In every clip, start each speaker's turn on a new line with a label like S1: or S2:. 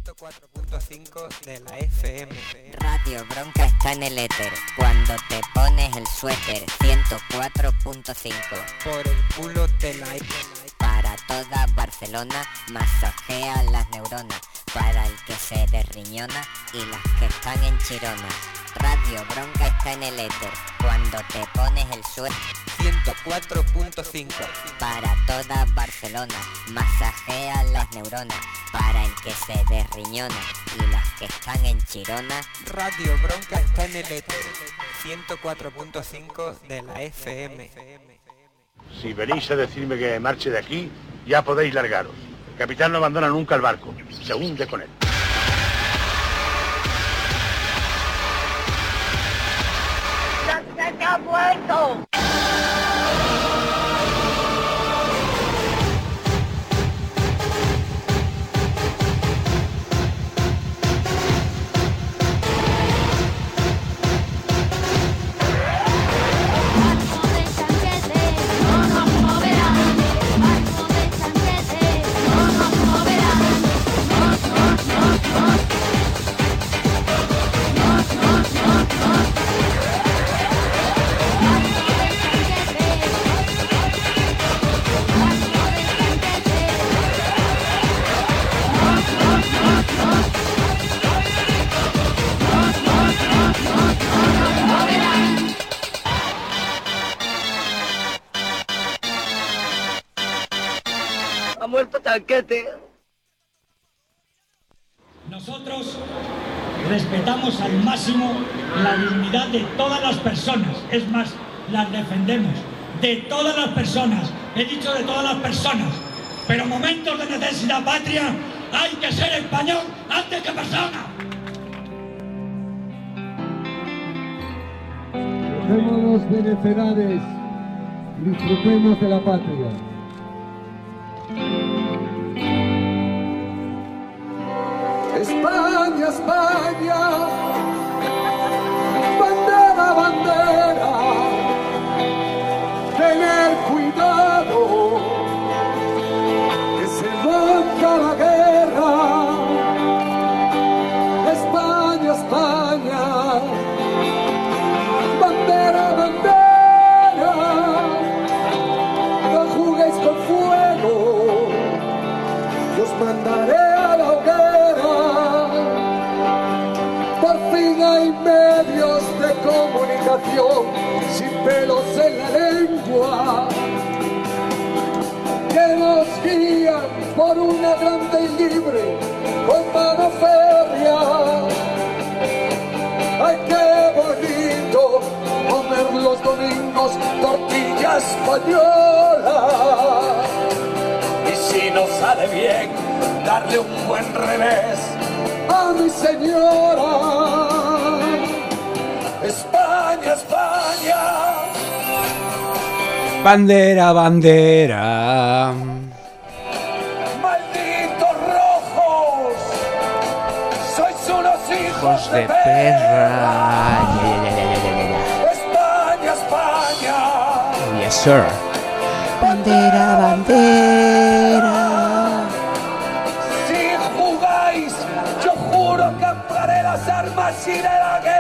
S1: 104.5 de la FM.
S2: Radio Bronca está en el éter. Cuando te pones el suéter. 104.5.
S1: Por el culo te la...
S2: Para toda Barcelona, masajea las neuronas. Para el que se desriñona y las que están en Chirona. Radio Bronca está en el éter. Cuando te pones el suéter.
S1: 104.5.
S2: Para toda Barcelona, masajea las neuronas. Para el que se desriñona y las que están en Chirona.
S1: Radio Bronca está en el éter. 104.5 de la FM.
S3: Si venís a decirme que marche de aquí, ya podéis largaros. El capitán no abandona nunca el barco, se hunde con él.
S4: ¡Se ha muerto! Ha muerto Chanquete.
S5: Nosotros respetamos al máximo la dignidad de todas las personas. Es más, las defendemos. De todas las personas. He dicho de todas las personas. Pero en momentos de necesidad patria hay que ser español antes que persona.
S6: Dejémonos de necedades. Disfrutemos de la patria. España, España, bandera, bandera, tener cuidado, que se monta la guerra. España, España, bandera, bandera, no juguéis con fuego, yo os mandaré a la hoguera. Por fin hay medios de comunicación sin pelos en la lengua que nos guían por una grande y libre con mano férrea. Ay, qué bonito comer los domingos tortilla española, y si nos sale bien darle un buen revés a mi señora. España, España.
S7: Bandera, bandera.
S6: Malditos rojos, sois unos hijos de
S7: perra.
S6: España, España.
S7: Yes, sir. Bandera, bandera.
S6: Si jugáis, yo juro que amparé las armas y de la guerra.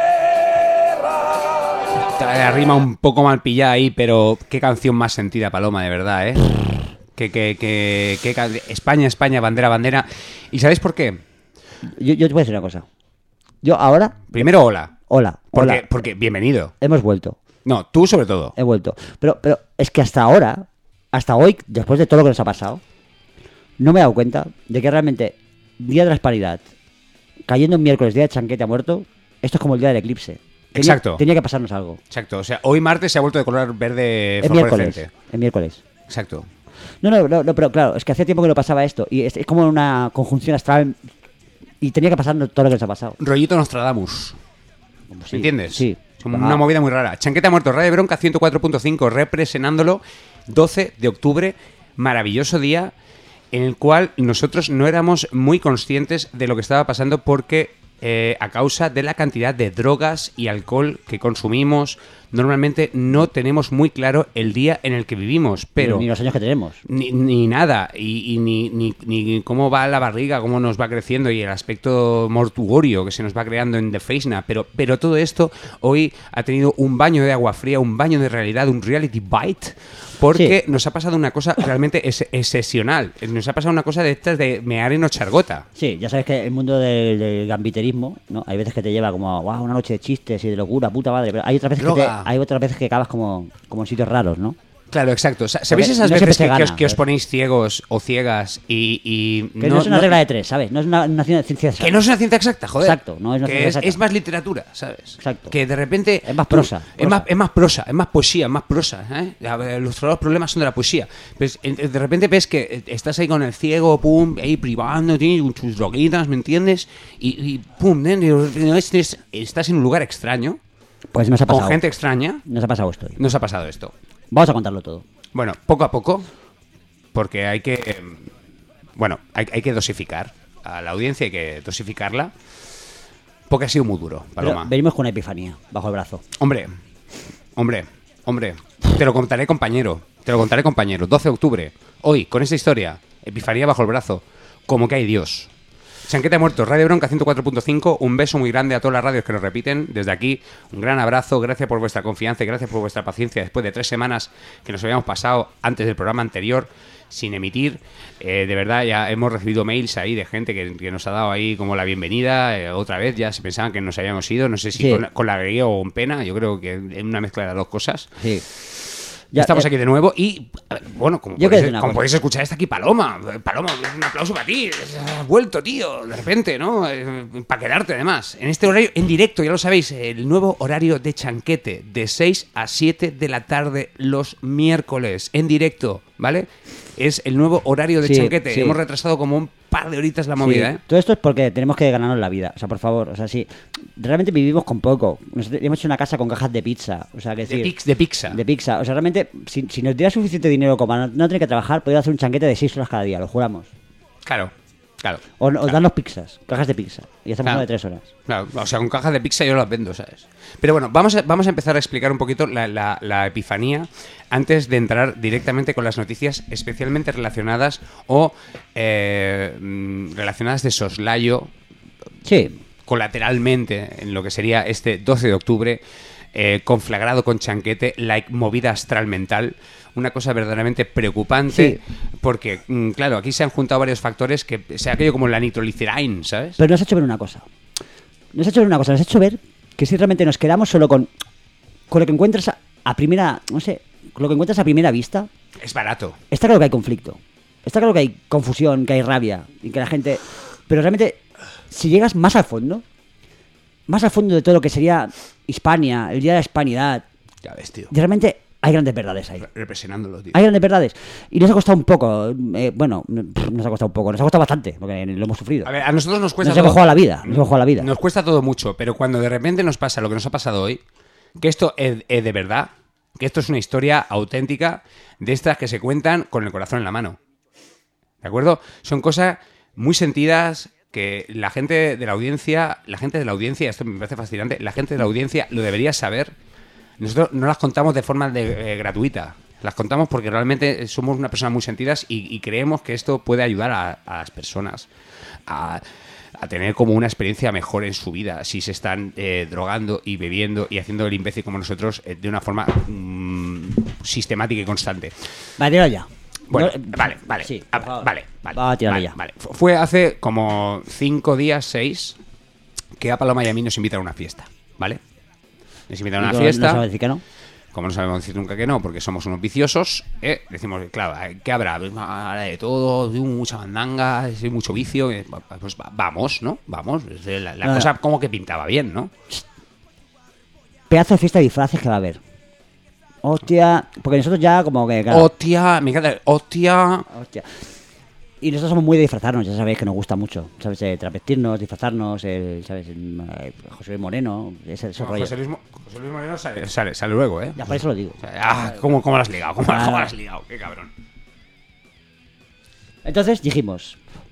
S7: La rima un poco mal pillada ahí, pero qué canción más sentida, Paloma, de verdad, ¿eh? España, España, bandera, bandera. ¿Y sabéis por qué?
S8: Yo te voy a decir una cosa. Yo ahora...
S7: Primero, hola.
S8: Hola.
S7: Porque bienvenido.
S8: Hemos vuelto.
S7: No, tú sobre todo.
S8: He vuelto. Pero es que hasta ahora, hasta hoy, después de todo lo que nos ha pasado, no me he dado cuenta de que realmente Día de la Hispanidad, cayendo en miércoles, Día de Chanquete ha muerto, esto es como el día del eclipse.
S7: Exacto.
S8: Tenía que pasarnos algo.
S7: Exacto. O sea, hoy martes se ha vuelto de color verde
S8: Es
S7: fosforescente.
S8: miércoles.
S7: Exacto.
S8: No, pero claro, es que hacía tiempo que no pasaba esto. Y es como una conjunción astral. Y tenía que pasarnos todo lo que nos ha pasado.
S7: Rollito Nostradamus.
S8: Sí,
S7: ¿Entiendes?
S8: Sí.
S7: Como una movida muy rara. Chanquete ha muerto. Radio Bronca 104.5, representándolo. 12 de octubre. Maravilloso día en el cual nosotros no éramos muy conscientes de lo que estaba pasando porque a causa de la cantidad de drogas y alcohol que consumimos. Normalmente no tenemos muy claro el día en el que vivimos, pero...
S8: Ni los años que tenemos.
S7: Ni nada, y ni cómo va la barriga, cómo nos va creciendo y el aspecto mortuorio que se nos va creando en Defeisna, pero todo esto hoy ha tenido un baño de agua fría, un baño de realidad, un reality bite, porque nos ha pasado una cosa realmente excepcional. Nos ha pasado una cosa de estas de mear en ochargota.
S8: Sí, ya sabes que el mundo del gambiterismo, ¿no? Hay veces que te lleva como wow, una noche de chistes y de locura, puta madre, pero hay otras veces que acabas como en sitios raros, ¿no?
S7: Claro, exacto. ¿Sabéis
S8: Porque
S7: esas
S8: no
S7: veces
S8: siempre se
S7: que
S8: gana,
S7: os ponéis ciegos o ciegas y
S8: Que no es una regla de tres, ¿sabes? No es una ciencia exacta.
S7: Que no es una ciencia exacta, joder.
S8: Exacto, no es una
S7: que
S8: ciencia exacta.
S7: es más literatura, ¿sabes?
S8: Exacto.
S7: Que de repente...
S8: Es más prosa.
S7: Es más prosa, es más poesía, es más prosa. ¿eh? A ver, los problemas son de la poesía. Pues, de repente ves que estás ahí con el ciego, pum, ahí privándote, con tus droguitas, ¿me entiendes? Y pum, estás en un lugar extraño.
S8: Pues nos ha pasado.
S7: Con gente extraña.
S8: Nos ha pasado esto.
S7: Nos ha pasado esto.
S8: Vamos a contarlo todo.
S7: Bueno, poco a poco, porque hay que... hay que dosificar. A la audiencia hay que dosificarla. Porque ha sido muy duro, Paloma.
S8: Pero venimos con una epifanía bajo el brazo.
S7: Hombre. Te lo contaré, compañero. 12 de octubre. Hoy, con esta historia. Epifanía bajo el brazo. Como que hay Dios. Chanquete Muerto, Radio Bronca 104.5. Un beso muy grande a todas las radios que nos repiten. Desde aquí, un gran abrazo. Gracias por vuestra confianza y gracias por vuestra paciencia después de 3 semanas que nos habíamos pasado antes del programa anterior sin emitir. De verdad, ya hemos recibido mails ahí de gente que nos ha dado ahí como la bienvenida. Otra vez ya se pensaban que nos habíamos ido. No sé si
S8: Sí.
S7: con la alegría o con pena. Yo creo que en una mezcla de las dos cosas.
S8: Sí.
S7: Estamos aquí de nuevo y, bueno, como
S8: quiero
S7: podéis, podéis escuchar, está aquí Paloma. Paloma, un aplauso para ti. Has vuelto, tío, de repente, ¿no? Para quedarte, además. En este horario, en directo, ya lo sabéis, el nuevo horario de Chanquete, de 6 a 7 de la tarde los miércoles, en directo, ¿vale? Es el nuevo horario de
S8: Sí,
S7: Chanquete.
S8: sí.
S7: Hemos retrasado como un par de horitas la movida,
S8: Sí.
S7: ¿eh?
S8: Todo esto es porque tenemos que ganarnos la vida. O sea, por favor. O sea, sí. Realmente vivimos con poco. Hemos hecho una casa con cajas de pizza. O sea, que sí.
S7: De pizza.
S8: De pizza. O sea, realmente, si nos diera suficiente dinero como para no tener que trabajar, podría hacer un chanquete de 6 horas cada día, lo juramos.
S7: Claro.
S8: O darnos pizzas, cajas de pizza. Y hacemos
S7: Claro.
S8: uno de 3 horas.
S7: Claro, o sea, con cajas de pizza yo las vendo, ¿sabes? Pero bueno, vamos a empezar a explicar un poquito la epifanía antes de entrar directamente con las noticias especialmente relacionadas o relacionadas de soslayo
S8: Sí.
S7: colateralmente en lo que sería este 12 de octubre, conflagrado con Chanquete, like movida astral mental. Una cosa verdaderamente preocupante, porque, claro, aquí se han juntado varios factores que se ha caído como la nitroglicerina, ¿sabes?
S8: Pero nos ha hecho ver una cosa. Nos ha hecho ver que si realmente nos quedamos solo con lo que encuentras a primera, no sé, con lo que encuentras a primera vista,
S7: Es barato.
S8: está claro que hay conflicto. Está claro que hay confusión, que hay rabia y que la gente... Pero realmente, si llegas más al fondo de todo lo que sería Hispania, el día de la hispanidad,
S7: Ya ves, tío.
S8: realmente hay grandes verdades ahí.
S7: Representándolo, tío.
S8: Hay grandes verdades. Y nos ha costado un poco. Nos ha costado un poco. Nos ha costado bastante, porque lo hemos sufrido.
S7: A ver, a nosotros nos cuesta
S8: Nos hemos jugado la vida.
S7: Nos cuesta todo mucho, pero cuando de repente nos pasa lo que nos ha pasado hoy, que esto es de verdad, que esto es una historia auténtica de estas que se cuentan con el corazón en la mano. ¿De acuerdo? Son cosas muy sentidas que la gente de la audiencia, esto me parece fascinante, la gente de la audiencia lo debería saber. Nosotros no las contamos de forma gratuita. Las contamos porque realmente somos una persona muy sentidas y creemos que esto puede ayudar a las personas a tener como una experiencia mejor en su vida si se están drogando y bebiendo y haciendo el imbécil como nosotros de una forma sistemática y constante.
S8: Vale, tíralo ya.
S7: Bueno,
S8: No,
S7: vale.
S8: Sí,
S7: Ah,
S8: por favor.
S7: vale.
S8: Va a tirarlo ya.
S7: Vale. Fue hace como 5 días, 6, que a Paloma y a mí nos invitan a una fiesta, ¿vale? Nos invitan a una
S8: No
S7: fiesta.
S8: sabes decir que no.
S7: Como no sabemos decir nunca que no, porque somos unos viciosos, decimos, claro, ¿qué habrá? De todo, mucha mandanga, mucho vicio. Pues vamos, ¿no? Vamos. La cosa como que pintaba bien, ¿no?
S8: Pedazo de fiesta de disfraces que va a haber. Hostia. Porque nosotros ya como que... claro,
S7: Hostia, me encanta. Hostia.
S8: hostia. Y nosotros somos muy de disfrazarnos, ya sabéis que nos gusta mucho. ¿Sabes? Travestirnos, disfrazarnos, ¿sabes? José Luis Moreno, ese rollo.
S7: José Luis Moreno sale luego, ¿eh?
S8: Ya por eso lo digo.
S7: ¿Cómo lo has ligado? ¿Cómo lo has ligado? Qué cabrón.
S8: Entonces dijimos,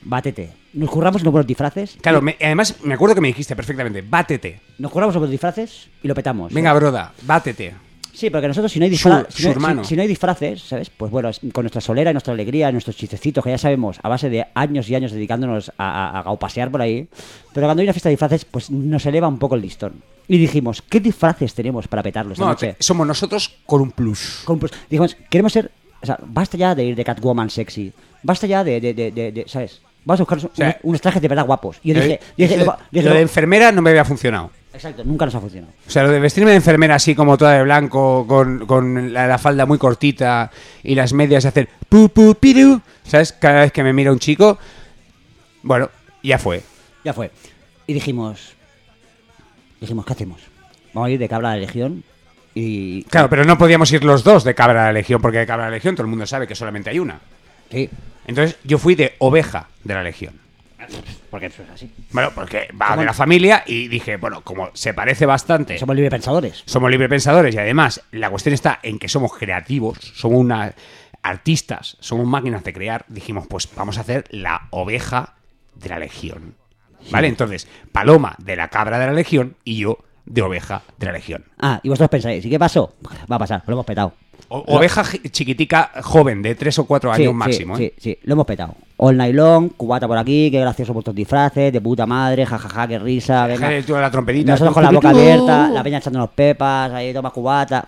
S8: bátete. Nos curramos unos buenos disfraces.
S7: Claro, además me acuerdo que me dijiste perfectamente, bátete.
S8: Nos curramos unos buenos disfraces y lo petamos.
S7: Venga, broda, bátete.
S8: Sí, porque nosotros si no hay si no hay disfraces, ¿sabes? Pues bueno, con nuestra solera y nuestra alegría, nuestros chistecitos que ya sabemos a base de años y años dedicándonos a gaupasear por ahí. Pero cuando hay una fiesta de disfraces, pues nos eleva un poco el listón. Y dijimos, ¿qué disfraces tenemos para petarlo esta noche?
S7: Somos nosotros con un plus.
S8: Dijimos, queremos ser... O sea, basta ya de ir de Catwoman sexy. Basta ya de ¿sabes? Vamos a buscar unos trajes de verdad guapos. Y yo dije,
S7: lo de enfermera no me había funcionado.
S8: Exacto, nunca nos ha funcionado.
S7: O sea, lo de vestirme de enfermera así como toda de blanco, con la falda muy cortita y las medias y hacer pu pu piru, ¿sabes? Cada vez que me mira un chico, bueno, ya fue.
S8: Ya fue. Y dijimos, ¿qué hacemos? Vamos a ir de cabra de la legión y...
S7: Claro, pero no podíamos ir los dos de cabra de la legión, porque de cabra de la legión todo el mundo sabe que solamente hay una.
S8: Sí.
S7: Entonces yo fui de oveja de la legión.
S8: Porque eso es así.
S7: Bueno, porque va de la familia y dije, bueno, como se parece bastante...
S8: Somos librepensadores.
S7: Somos librepensadores y además la cuestión está en que somos creativos, somos artistas, somos máquinas de crear. Dijimos, pues vamos a hacer la oveja de la legión. ¿Vale? Entonces, Paloma de la cabra de la legión y yo de oveja de la legión.
S8: Ah, y vosotros pensáis, ¿y qué pasó? Va a pasar, lo hemos petado.
S7: Oveja chiquitica joven, de 3 o 4 años máximo.
S8: Sí, lo hemos petado. All night long, cubata por aquí, qué gracioso vuestros disfraces, de puta madre, jajaja, qué risa. Venga.
S7: La trompetita.
S8: Nosotros con la boca abierta, la peña echándonos pepas, ahí toma cubata.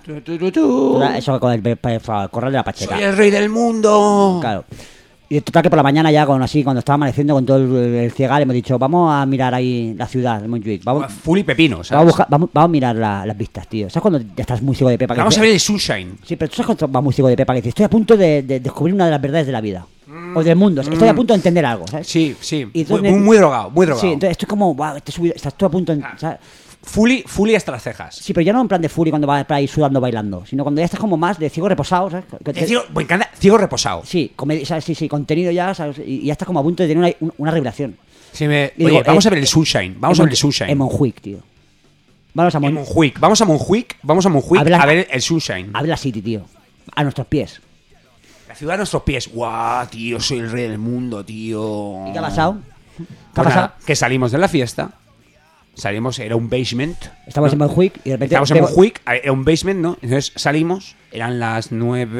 S8: Eso con el corral de la Pacheta.
S7: ¡Soy el rey del mundo!
S8: Claro. Y total que por la mañana ya, cuando estaba amaneciendo con todo el ciegal, hemos dicho, vamos a mirar ahí la ciudad de Montjuic.
S7: Full y pepino, ¿sabes?
S8: Vamos a mirar las vistas, tío. ¿Sabes cuando ya estás muy ciego de pepa?
S7: Vamos a ver el sunshine.
S8: Sí, pero tú sabes cuando vas muy ciego de pepa, que dices, estoy a punto de descubrir una de las verdades de la vida. O del mundo. Estoy a punto de entender algo, ¿sabes?
S7: Sí.
S8: Entonces,
S7: muy drogado.
S8: Sí, entonces estoy como, wow, estás tú a punto de... ¿sabes?
S7: Fully hasta las cejas.
S8: Sí, pero ya no en plan de fully cuando vas por ahí sudando, bailando, sino cuando ya estás como más de ciego reposado, ¿sabes?
S7: Me encanta, ciego reposado.
S8: Sí, sí, contenido ya, ¿sabes? Y ya estás como a punto de tener una revelación.
S7: Sí, Oye, vamos a ver el sunshine. Vamos a ver el sunshine.
S8: En Montjuic, tío.
S7: Vamos a Montjuic a ver el sunshine.
S8: A ver la City, tío. A nuestros pies.
S7: La ciudad a nuestros pies. Guau, tío, soy el rey del mundo, tío.
S8: ¿Y qué ha pasado?
S7: Que salimos de la fiesta. Era un basement.
S8: Estamos en Montjuic y de repente...
S7: Estamos en Montjuic, era un basement, ¿no? Entonces salimos, eran las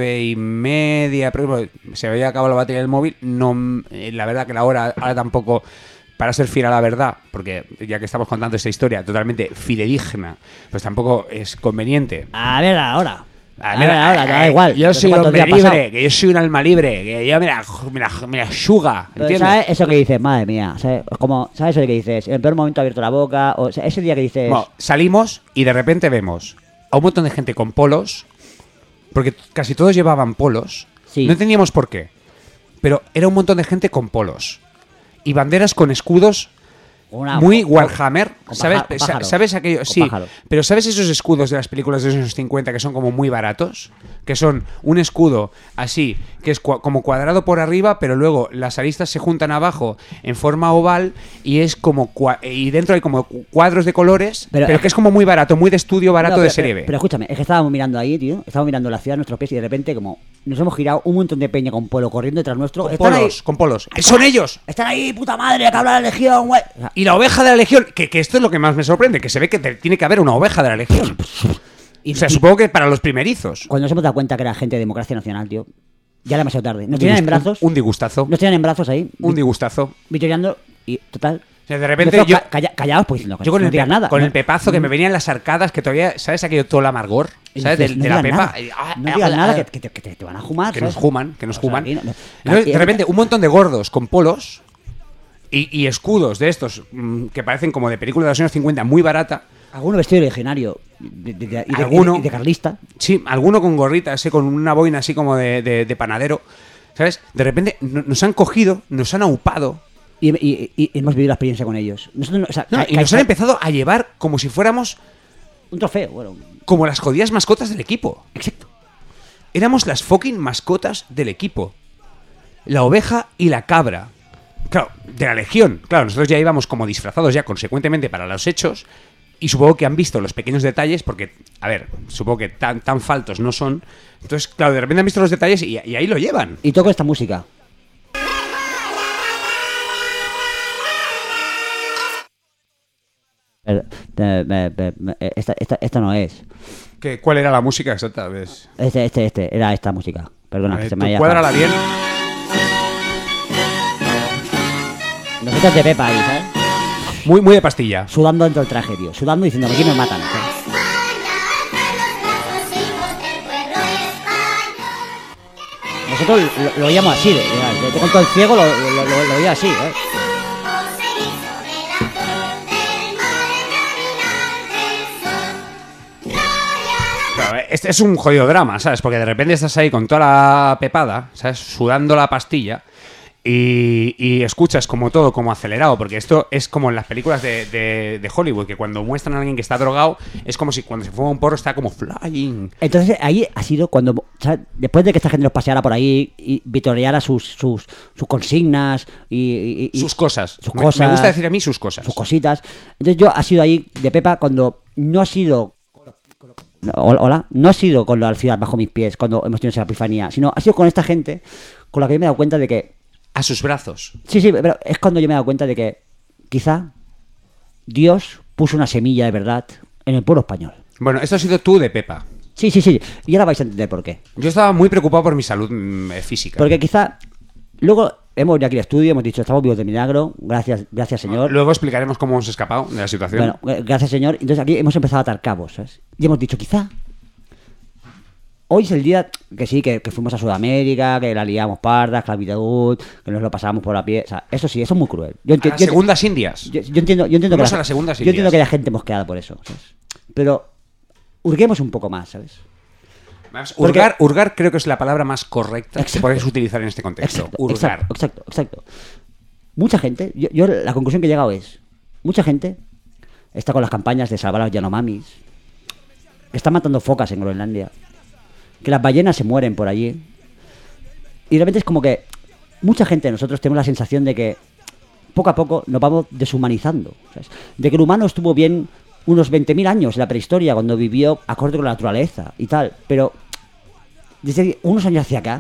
S7: 9:30, pero se había acabado la batería del móvil. No, la verdad que la hora ahora tampoco, para ser fiel a la verdad, porque ya que estamos contando esta historia totalmente fidedigna, pues tampoco es conveniente.
S8: A ver ahora. Da igual.
S7: Yo soy un hombre libre, que yo soy un alma libre, que yo me la suga, ¿entiendes?
S8: ¿Sabes eso que dices? Madre mía, ¿sabes? ¿Sabes eso que dices? En el peor momento he abierto la boca, o sea, ese día que dices...
S7: Bueno, salimos y de repente vemos a un montón de gente con polos, porque casi todos llevaban polos,
S8: sí.
S7: No entendíamos por qué, pero era un montón de gente con polos y banderas con escudos... muy Warhammer, ¿sabes? ¿Sabes aquello? Sí, pero ¿sabes esos escudos de las películas de los años 50 que son como muy baratos? Que son un escudo así, que es como cuadrado por arriba, pero luego las aristas se juntan abajo en forma oval y es como y dentro hay como cuadros de colores, pero que es como muy barato, muy de estudio barato de serie B.
S8: Pero escúchame, es que estábamos mirando ahí, tío, estábamos mirando la ciudad a nuestros pies y de repente como nos hemos girado un montón de peña con polo corriendo detrás nuestro.
S7: Con polos. ¡Son ellos!
S8: Están ahí, puta madre, que habla la legión, güey.
S7: Y la oveja de la legión, que esto es lo que más me sorprende, que se ve que tiene que haber una oveja de la legión. O sea, supongo que para los primerizos.
S8: Cuando nos hemos dado cuenta que era gente de Democracia Nacional, tío, ya era demasiado tarde. Nos tenían en brazos.
S7: Un disgustazo.
S8: Nos tenían en brazos ahí.
S7: Un disgustazo.
S8: Vitoreando y total.
S7: O sea, de repente yo...
S8: Callaos, pues diciendo,
S7: yo con
S8: no digas nada.
S7: Con el pepazo que me venían las arcadas, que todavía, ¿sabes aquello todo el amargor? ¿Sabes? De la pepa.
S8: No digas nada, que te van a jumar.
S7: Que nos juman. Entonces, de repente, un montón de gordos con polos y escudos de estos que parecen como de película de los años 50, muy barata.
S8: Alguno vestido de legionario y de carlista.
S7: Sí, alguno con gorrita, así, con una boina así como de panadero. ¿Sabes? De repente nos han cogido, nos han aupado.
S8: Y hemos vivido la experiencia con ellos. Nosotros,
S7: y nos han empezado a llevar como si fuéramos...
S8: un trofeo, bueno.
S7: Como las jodidas mascotas del equipo.
S8: Exacto.
S7: Éramos las fucking mascotas del equipo. La oveja y la cabra. Claro, de la legión. Claro, nosotros ya íbamos como disfrazados ya consecuentemente para los hechos. Y supongo que han visto los pequeños detalles porque, a ver, supongo que tan faltos no son. Entonces, claro, de repente han visto los detalles y ahí lo llevan.
S8: Y toco esta música. Esta no es.
S7: ¿Cuál era la música exacta? ¿Ves?
S8: Era esta música. Perdona,
S7: A ver,
S8: que se
S7: tú
S8: me haya...
S7: cuádrala bien.
S8: Nosotros de Pepa ahí, ¿sabes?
S7: Muy, muy de pastilla.
S8: Sudando dentro del traje, tío. Sudando y diciendo, aquí me matan. ¿sabes? Nosotros lo oíamos así, yo con todo el ciego lo oía así, ¿eh?
S7: Claro, este es un jodido drama, ¿sabes? Porque de repente estás ahí con toda la pepada, ¿sabes? Sudando la pastilla y escuchas como todo, como acelerado, porque esto es como en las películas de Hollywood, que cuando muestran a alguien que está drogado, es como si cuando se fuma un porro está como flying.
S8: Entonces ahí ha sido cuando, ¿sabes? Después de que esta gente los paseara por ahí y vitoreara sus consignas y
S7: sus cosas.
S8: Sus
S7: Me
S8: cosas.
S7: gusta decir a mí sus cosas.
S8: Sus cositas. Entonces yo ha sido ahí de Pepa cuando no ha sido... Hola, no ha sido con la ciudad bajo mis pies cuando hemos tenido esa epifanía, sino ha sido con esta gente con la que yo me he dado cuenta de que...
S7: A sus brazos.
S8: Sí, pero es cuando yo me he dado cuenta de que quizá Dios puso una semilla de verdad en el pueblo español.
S7: Bueno, esto ha sido tú de Pepa.
S8: Sí. Y ahora vais a entender por qué.
S7: Yo estaba muy preocupado por mi salud física.
S8: Porque quizá... Luego hemos venido aquí al estudio, hemos dicho, estamos vivos de milagro, gracias señor.
S7: Luego explicaremos cómo hemos escapado de la situación.
S8: Bueno, gracias señor. Entonces aquí hemos empezado a atar cabos, ¿sabes? Y hemos dicho, quizá hoy es el día que sí, que fuimos a Sudamérica, que la liamos parda, esclavitud, que nos lo pasábamos por la piel. O sea, eso sí, eso es muy cruel.
S7: A las segundas indias.
S8: Yo entiendo que
S7: Vamos a las segundas
S8: yo entiendo
S7: indias.
S8: que la gente mosqueada por eso, ¿sabes? Pero hurguemos un poco más, ¿sabes?
S7: Hurgar creo que es la palabra más correcta que puedes utilizar en este contexto. Hurgar.
S8: Exacto. Mucha gente, yo la conclusión que he llegado es, mucha gente está con las campañas de salvar a los Yanomamis, están matando focas en Groenlandia, que las ballenas se mueren por allí, y realmente es como que mucha gente de nosotros tenemos la sensación de que poco a poco nos vamos deshumanizando, ¿sabes? De que el humano estuvo bien unos 20.000 años en la prehistoria, cuando vivió acorde con la naturaleza y tal, pero desde unos años hacia acá,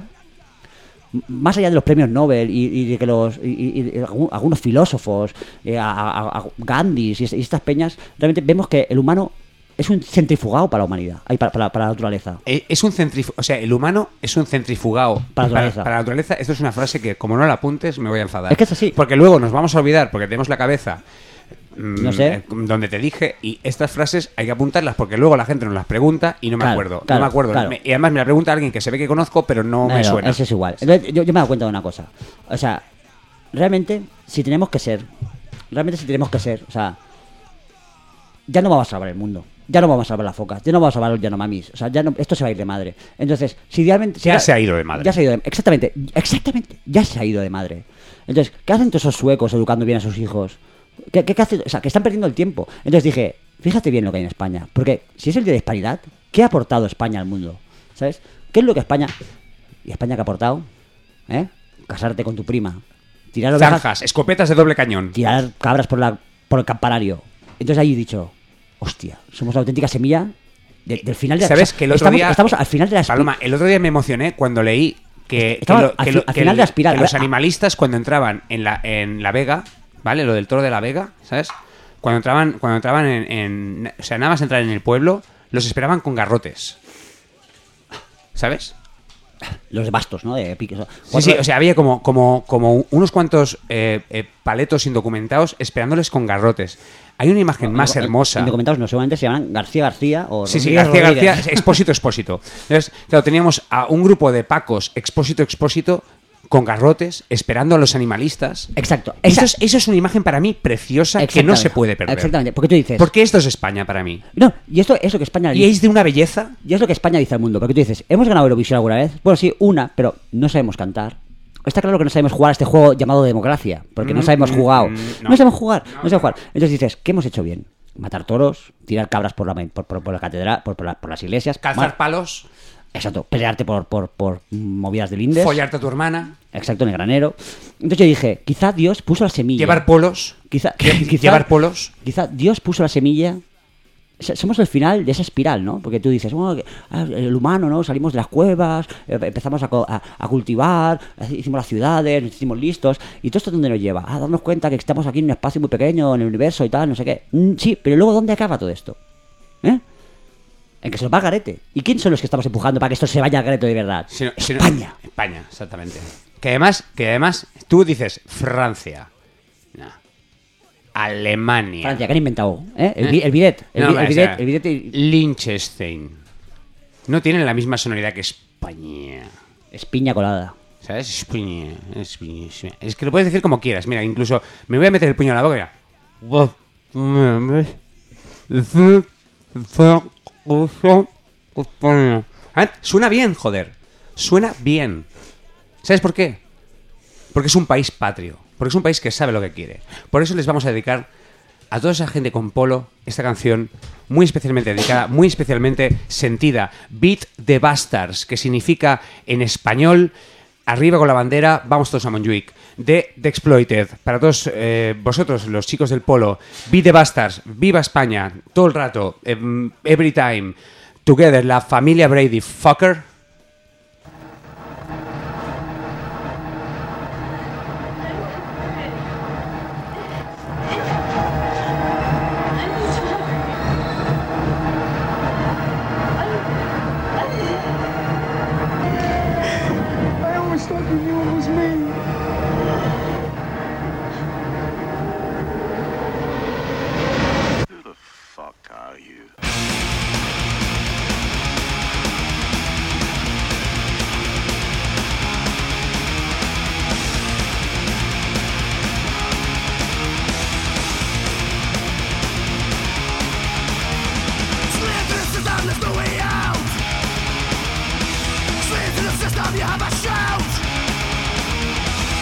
S8: más allá de los premios Nobel y de que algunos filósofos, a Gandhi y estas peñas, realmente vemos que el humano es un centrifugado para la humanidad, para la naturaleza.
S7: Es un o sea, el humano es un centrifugado
S8: para la
S7: naturaleza. Esto es una frase que, como no la apuntes, me voy a enfadar.
S8: Es que es así.
S7: Porque luego nos vamos a olvidar, porque tenemos la cabeza
S8: no sé
S7: donde te dije, y estas frases hay que apuntarlas porque luego la gente nos las pregunta y no me acuerdo. No me acuerdo.
S8: Claro.
S7: Y además me la pregunta alguien que se ve que conozco, pero no me suena.
S8: Eso es igual. Entonces, yo me he dado cuenta de una cosa. O sea, realmente, si tenemos que ser, o sea, ya no vamos a salvar el mundo. Ya no vamos a salvar las focas, ya no vamos a salvar los Yanomamis. O sea, esto se va a ir de madre. Entonces, si idealmente...
S7: Ya se ha ido de madre.
S8: Ya se ha ido exactamente, ya se ha ido de madre. Entonces, ¿qué hacen todos esos suecos educando bien a sus hijos? ¿Qué hacen? O sea, que están perdiendo el tiempo. Entonces dije, fíjate bien lo que hay en España. Porque si es el de disparidad, ¿qué ha aportado España al mundo? ¿Sabes? ¿Qué es lo que España... ¿Y España qué ha aportado? Casarte con tu prima. Tirar ovejas,
S7: zanjas, escopetas de doble cañón.
S8: Tirar cabras por el campanario. Entonces ahí he dicho... Hostia, somos la auténtica semilla del final de la...
S7: ¿Sabes? Que el otro día...
S8: Estamos al final de la espiral.
S7: Paloma, el otro día me emocioné cuando leí que los animalistas cuando entraban en la Vega, ¿vale? Lo del toro de la Vega, ¿sabes? Cuando entraban o sea, nada más entrar en el pueblo, los esperaban con garrotes. ¿Sabes?
S8: Los de bastos, ¿no? De piques.
S7: Sí, o sea, había como unos cuantos paletos indocumentados esperándoles con garrotes. Hay una imagen más hermosa.
S8: Indocumentados no, seguramente se llaman García o...
S7: Sí, García, Expósito. Entonces, claro, teníamos a un grupo de pacos Expósito con garrotes esperando a los animalistas.
S8: Exacto.
S7: Eso es una imagen para mí preciosa que no se puede perder.
S8: Exactamente, porque tú dices...
S7: Porque esto es España para mí.
S8: No, y esto es lo que España...
S7: Y es de una belleza.
S8: Y es lo que España dice al mundo, porque tú dices, ¿hemos ganado Eurovisión alguna vez? Bueno, sí, una, pero no sabemos cantar. Está claro que no sabemos jugar a este juego llamado democracia, porque no sabemos jugar. No sabemos jugar. Entonces dices, ¿qué hemos hecho bien? Matar toros, tirar cabras por la catedral, por las iglesias.
S7: Calzar palos.
S8: Exacto, pelearte por movidas de lindes.
S7: Follarte a tu hermana.
S8: Exacto, en el granero. Entonces yo dije, quizá Dios puso la semilla.
S7: Llevar polos.
S8: Quizá
S7: Llevar polos.
S8: Quizá Dios puso la semilla somos el final de esa espiral, ¿no? Porque tú dices, el humano, ¿no? Salimos de las cuevas, empezamos a cultivar, hicimos las ciudades, nos hicimos listos, y todo esto ¿dónde nos lleva? A darnos cuenta que estamos aquí en un espacio muy pequeño, en el universo y tal, no sé qué. Sí, pero luego ¿dónde acaba todo esto? En que se nos va al garete. ¿Y quién son los que estamos empujando para que esto se vaya al garete de verdad? España.
S7: España, exactamente. Que además, tú dices Francia. No. Alemania.
S8: Francia, que han inventado, El bidet. El bidet.
S7: Liechtenstein. No tienen la misma sonoridad que España.
S8: Es piña colada.
S7: ¿Sabes? España. Es que lo puedes decir como quieras. Mira, incluso me voy a meter el puño en la boca. Suena bien, joder. Suena bien. ¿Sabes por qué? Porque es un país patrio. Porque es un país que sabe lo que quiere. Por eso les vamos a dedicar a toda esa gente con polo esta canción muy especialmente dedicada, muy especialmente sentida. Beat the Bastards, que significa en español, arriba con la bandera, vamos todos a Montjuic. De The Exploited. Para todos vosotros, los chicos del polo, Beat the Bastards, viva España, todo el rato, every time, together, la familia Brady, fucker.
S9: You have a shout.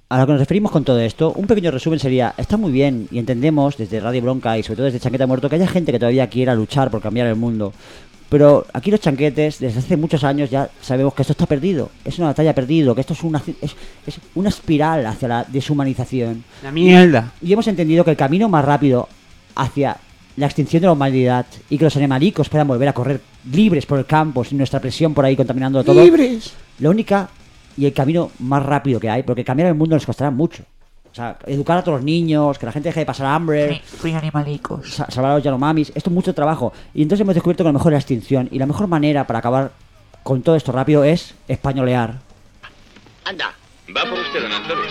S8: a lo que nos referimos con todo esto, un pequeño resumen sería, está muy bien y entendemos desde Radio Bronca y sobre todo desde Chanquete Muerto que haya gente que todavía quiera luchar por cambiar el mundo. Pero aquí los chanquetes, desde hace muchos años ya sabemos que esto está perdido. Es una batalla perdida, que esto es una espiral hacia la deshumanización.
S7: La mierda.
S8: Y hemos entendido que el camino más rápido hacia la extinción de la humanidad y que los animalicos puedan volver a correr libres por el campo sin nuestra presión por ahí contaminando todo.
S7: ¡Libres!
S8: La única y el camino más rápido que hay, porque cambiar el mundo nos costará mucho. O sea, educar a todos los niños, que la gente deje de pasar hambre.
S9: Fui animalicos.
S8: Salvar a los Yanomamis. Esto es mucho trabajo. Y entonces hemos descubierto que lo mejor es la extinción. Y la mejor manera para acabar con todo esto rápido es españolear.
S10: Anda. Va por usted, don Antonio.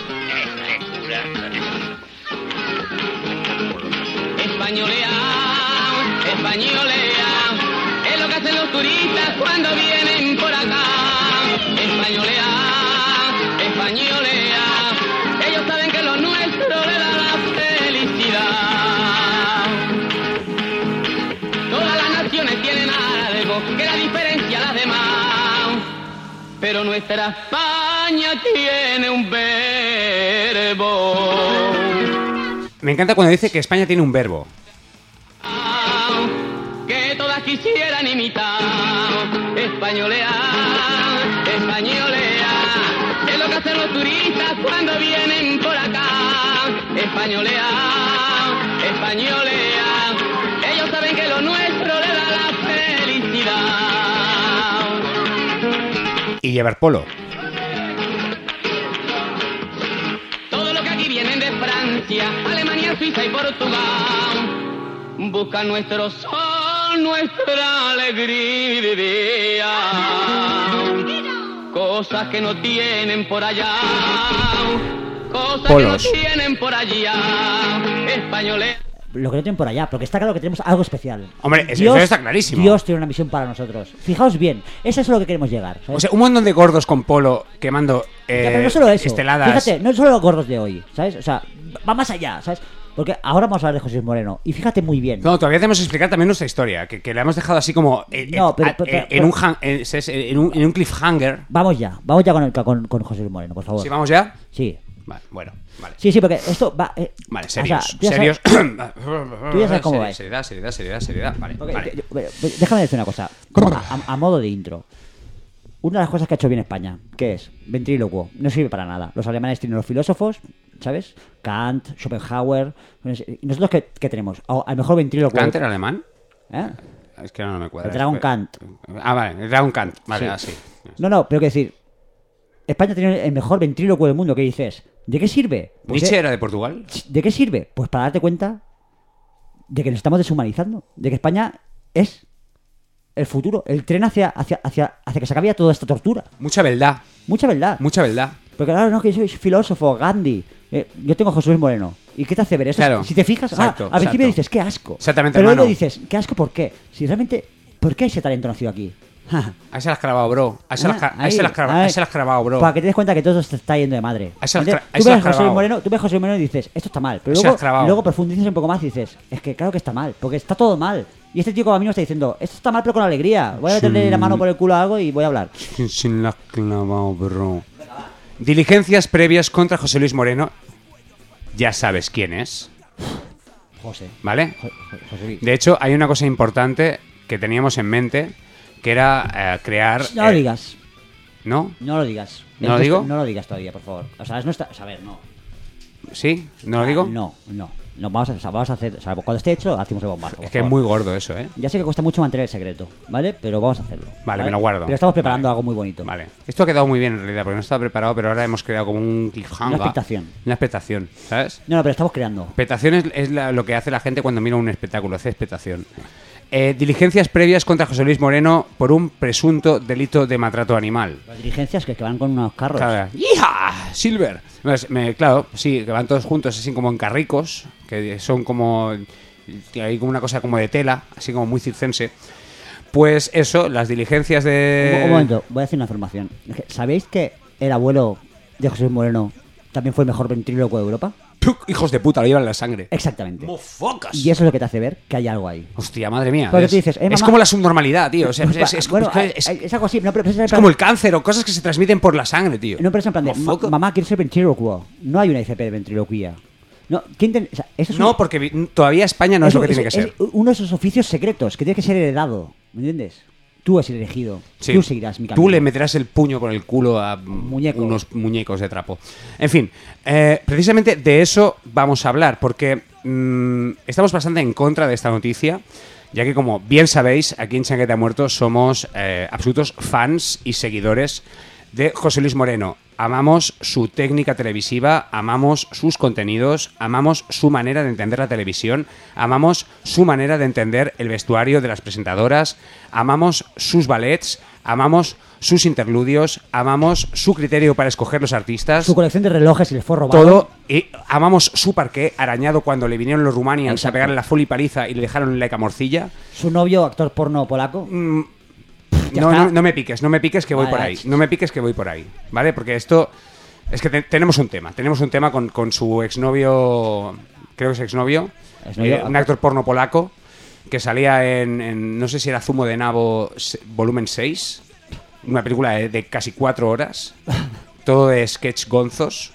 S11: Españolea, españolea, es lo que hacen los turistas cuando vienen por acá. Españolea, españolea, ellos saben que lo nuestro le da la felicidad. Todas las naciones tienen algo que la diferencia a las demás, pero nuestra España tiene un verbo.
S7: Me encanta cuando dice que España tiene un verbo.
S11: Que todas quisieran imitar. Españolea, españolea, es lo que hacen los turistas cuando vienen por acá. Españolea, españolea, ellos saben que lo nuestro le da la felicidad.
S7: Y llevar polo.
S11: Alemania, Suiza y Portugal buscan nuestro sol, nuestra alegría, cosas que no tienen por allá, cosas
S7: Polos.
S11: que no tienen por allá. Españoles.
S8: Lo que no tienen por allá, porque está claro que tenemos algo especial.
S7: Hombre, eso está clarísimo.
S8: Dios tiene una misión para nosotros. Fijaos bien, eso es a lo que queremos llegar, ¿sabes?
S7: O sea, un montón de gordos con polo quemando
S8: Ya, pero no solo eso.
S7: esteladas.
S8: Fíjate, no solo los gordos de hoy, ¿sabes? O sea, va más allá, ¿sabes? Porque ahora vamos a hablar de José Luis Moreno. Y fíjate muy bien.
S7: No, todavía tenemos que explicar también nuestra historia, que la hemos dejado así como en un cliffhanger.
S8: Vamos ya con José Luis Moreno, por favor.
S7: ¿Sí, vamos ya?
S8: Sí.
S7: Vale, bueno, vale.
S8: Sí, porque esto va...
S7: Vale, serios,
S8: tú ya
S7: serios.
S8: Tú ya sabes cómo va.
S7: Seriedad. Vale,
S8: Okay,
S7: vale.
S8: Déjame decir una cosa. A modo de intro. Una de las cosas que ha hecho bien España, ¿qué es? Ventrílocuo. No sirve para nada. Los alemanes tienen los filósofos, ¿sabes? Kant, Schopenhauer. ¿Y nosotros qué tenemos? Al mejor ventrílocuo.
S7: ¿Kant era alemán?
S8: ¿Eh?
S7: Es que no me cuadra.
S8: El Dragon Kant.
S7: Ah, vale, el Dragon Kant. Vale,
S8: Sí.
S7: así.
S8: No, pero que decir, España tiene el mejor ventrílocuo del mundo. ¿Qué dices? ¿De qué sirve? Pues
S7: ¿Nietzsche era de Portugal?
S8: ¿De qué sirve? Pues para darte cuenta de que nos estamos deshumanizando. De que España es el futuro. El tren hacia que se acabe ya toda esta tortura.
S7: Mucha verdad.
S8: Mucha verdad.
S7: Mucha verdad.
S8: Porque claro, no, que yo soy filósofo, Gandhi. Yo tengo a José Luis Moreno. ¿Y qué te hace ver eso?
S7: Claro.
S8: Si te fijas,
S7: Exacto,
S8: al principio
S7: exacto.
S8: dices, qué asco.
S7: Exactamente,
S8: Pero
S7: hermano.
S8: luego dices, qué asco, ¿por qué? Si realmente, ¿por qué ese talento nacido aquí?
S7: Ahí se las has clavado, bro. Ahí se las has clavado, bro.
S8: Para que te des cuenta que todo se está yendo de madre.
S7: Ahí se las
S8: ¿Entiendes?
S7: ahí
S8: Tú
S7: se
S8: ves
S7: las
S8: a José Luis
S7: clavado.
S8: Moreno, tú ves a José Luis Moreno y dices, esto está mal. Pero
S7: Ahí se las has clavado.
S8: luego profundizas un poco más y dices, es que claro que está mal, porque está todo mal. Y este tío como a mí me está diciendo, esto está mal pero con alegría. Voy a meterle la mano por el culo a algo y voy a hablar.
S7: Sin la clavado, bro. Diligencias previas contra José Luis Moreno. Ya sabes quién es.
S8: José.
S7: ¿Vale?
S8: José Luis.
S7: De hecho, hay una cosa importante que teníamos en mente, que era crear...
S8: No lo digas.
S7: ¿No?
S8: No lo digas.
S7: ¿No lo digo?
S8: No lo digas todavía, por favor. O sea, no está... O sea, a ver, no.
S7: ¿Sí? ¿No lo digo?
S8: No. Vamos a hacer... O sea, cuando esté hecho, hacemos el bombazo.
S7: Es que es muy gordo eso, ¿eh?
S8: Ya sé que cuesta mucho mantener el secreto, ¿vale? Pero vamos a hacerlo.
S7: Vale, me lo guardo.
S8: Pero estamos preparando algo muy bonito.
S7: Vale. Esto ha quedado muy bien en realidad, porque no estaba preparado, pero ahora hemos creado como un cliffhanger.
S8: Una expectación.
S7: Una expectación, ¿sabes?
S8: No, pero estamos creando.
S7: Expectación es lo que hace la gente cuando mira un espectáculo, hace expectación. Diligencias previas contra José Luis Moreno por un presunto delito de maltrato animal.
S8: Las diligencias que van con unos carros.
S7: Claro. ¡Yija! Silver. Claro, sí, que van todos juntos así como en carricos, que son como... Hay como una cosa como de tela, así como muy circense. Pues eso, las diligencias de...
S8: Un momento, voy a decir una información. ¿Sabéis que el abuelo de José Luis Moreno también fue el mejor ventríloco de Europa?
S7: hijos de puta, lo llevan en la sangre.
S8: Exactamente.
S7: ¡Mofocas!
S8: Y eso es lo que te hace ver que hay algo ahí.
S7: Hostia, madre mía.
S8: Porque tú dices,
S7: es
S8: mamá-
S7: como la subnormalidad, tío. O sea,
S8: Bueno, es algo así. No, pero
S7: es como el cáncer o cosas que se transmiten por la sangre, tío.
S8: No, pero es en plan de,
S7: Mofoco.
S8: mamá, quiero ser ventrílocuo. No hay una ICP de ventriloquía. No, o sea, eso es
S7: No,
S8: un-
S7: porque todavía España no es lo que tiene que ser.
S8: Es uno de esos oficios secretos que tiene que ser heredado. ¿Me entiendes? Tú has elegido.
S7: Sí.
S8: Tú seguirás mi camino.
S7: Tú le meterás el puño por el culo a
S8: Muñeco.
S7: unos muñecos de trapo. En fin, precisamente de eso vamos a hablar, porque estamos bastante en contra de esta noticia, ya que, como bien sabéis, aquí en Chanquete Muerto somos absolutos fans y seguidores de José Luis Moreno. Amamos su técnica televisiva, amamos sus contenidos, amamos su manera de entender la televisión, amamos su manera de entender el vestuario de las presentadoras, amamos sus ballets, amamos sus interludios, amamos su criterio para escoger los artistas,
S8: Su colección de relojes y el fue robado.
S7: todo, y amamos su parqué arañado cuando le vinieron los Rumanians
S8: Exacto.
S7: a pegarle la full y paliza y le dejaron la camorcilla.
S8: Su novio, actor porno polaco. Ya
S7: No,
S8: está.
S7: no me piques que voy
S8: Vale,
S7: por
S8: vale.
S7: ahí. No me piques que voy por ahí, ¿vale? Porque esto es que tenemos un tema con su exnovio, creo que es exnovio,
S8: Exnovio,
S7: un actor porno polaco que salía en no sé si era Zumo de Nabo volumen 6, una película de casi 4 horas, todo de sketch gonzos.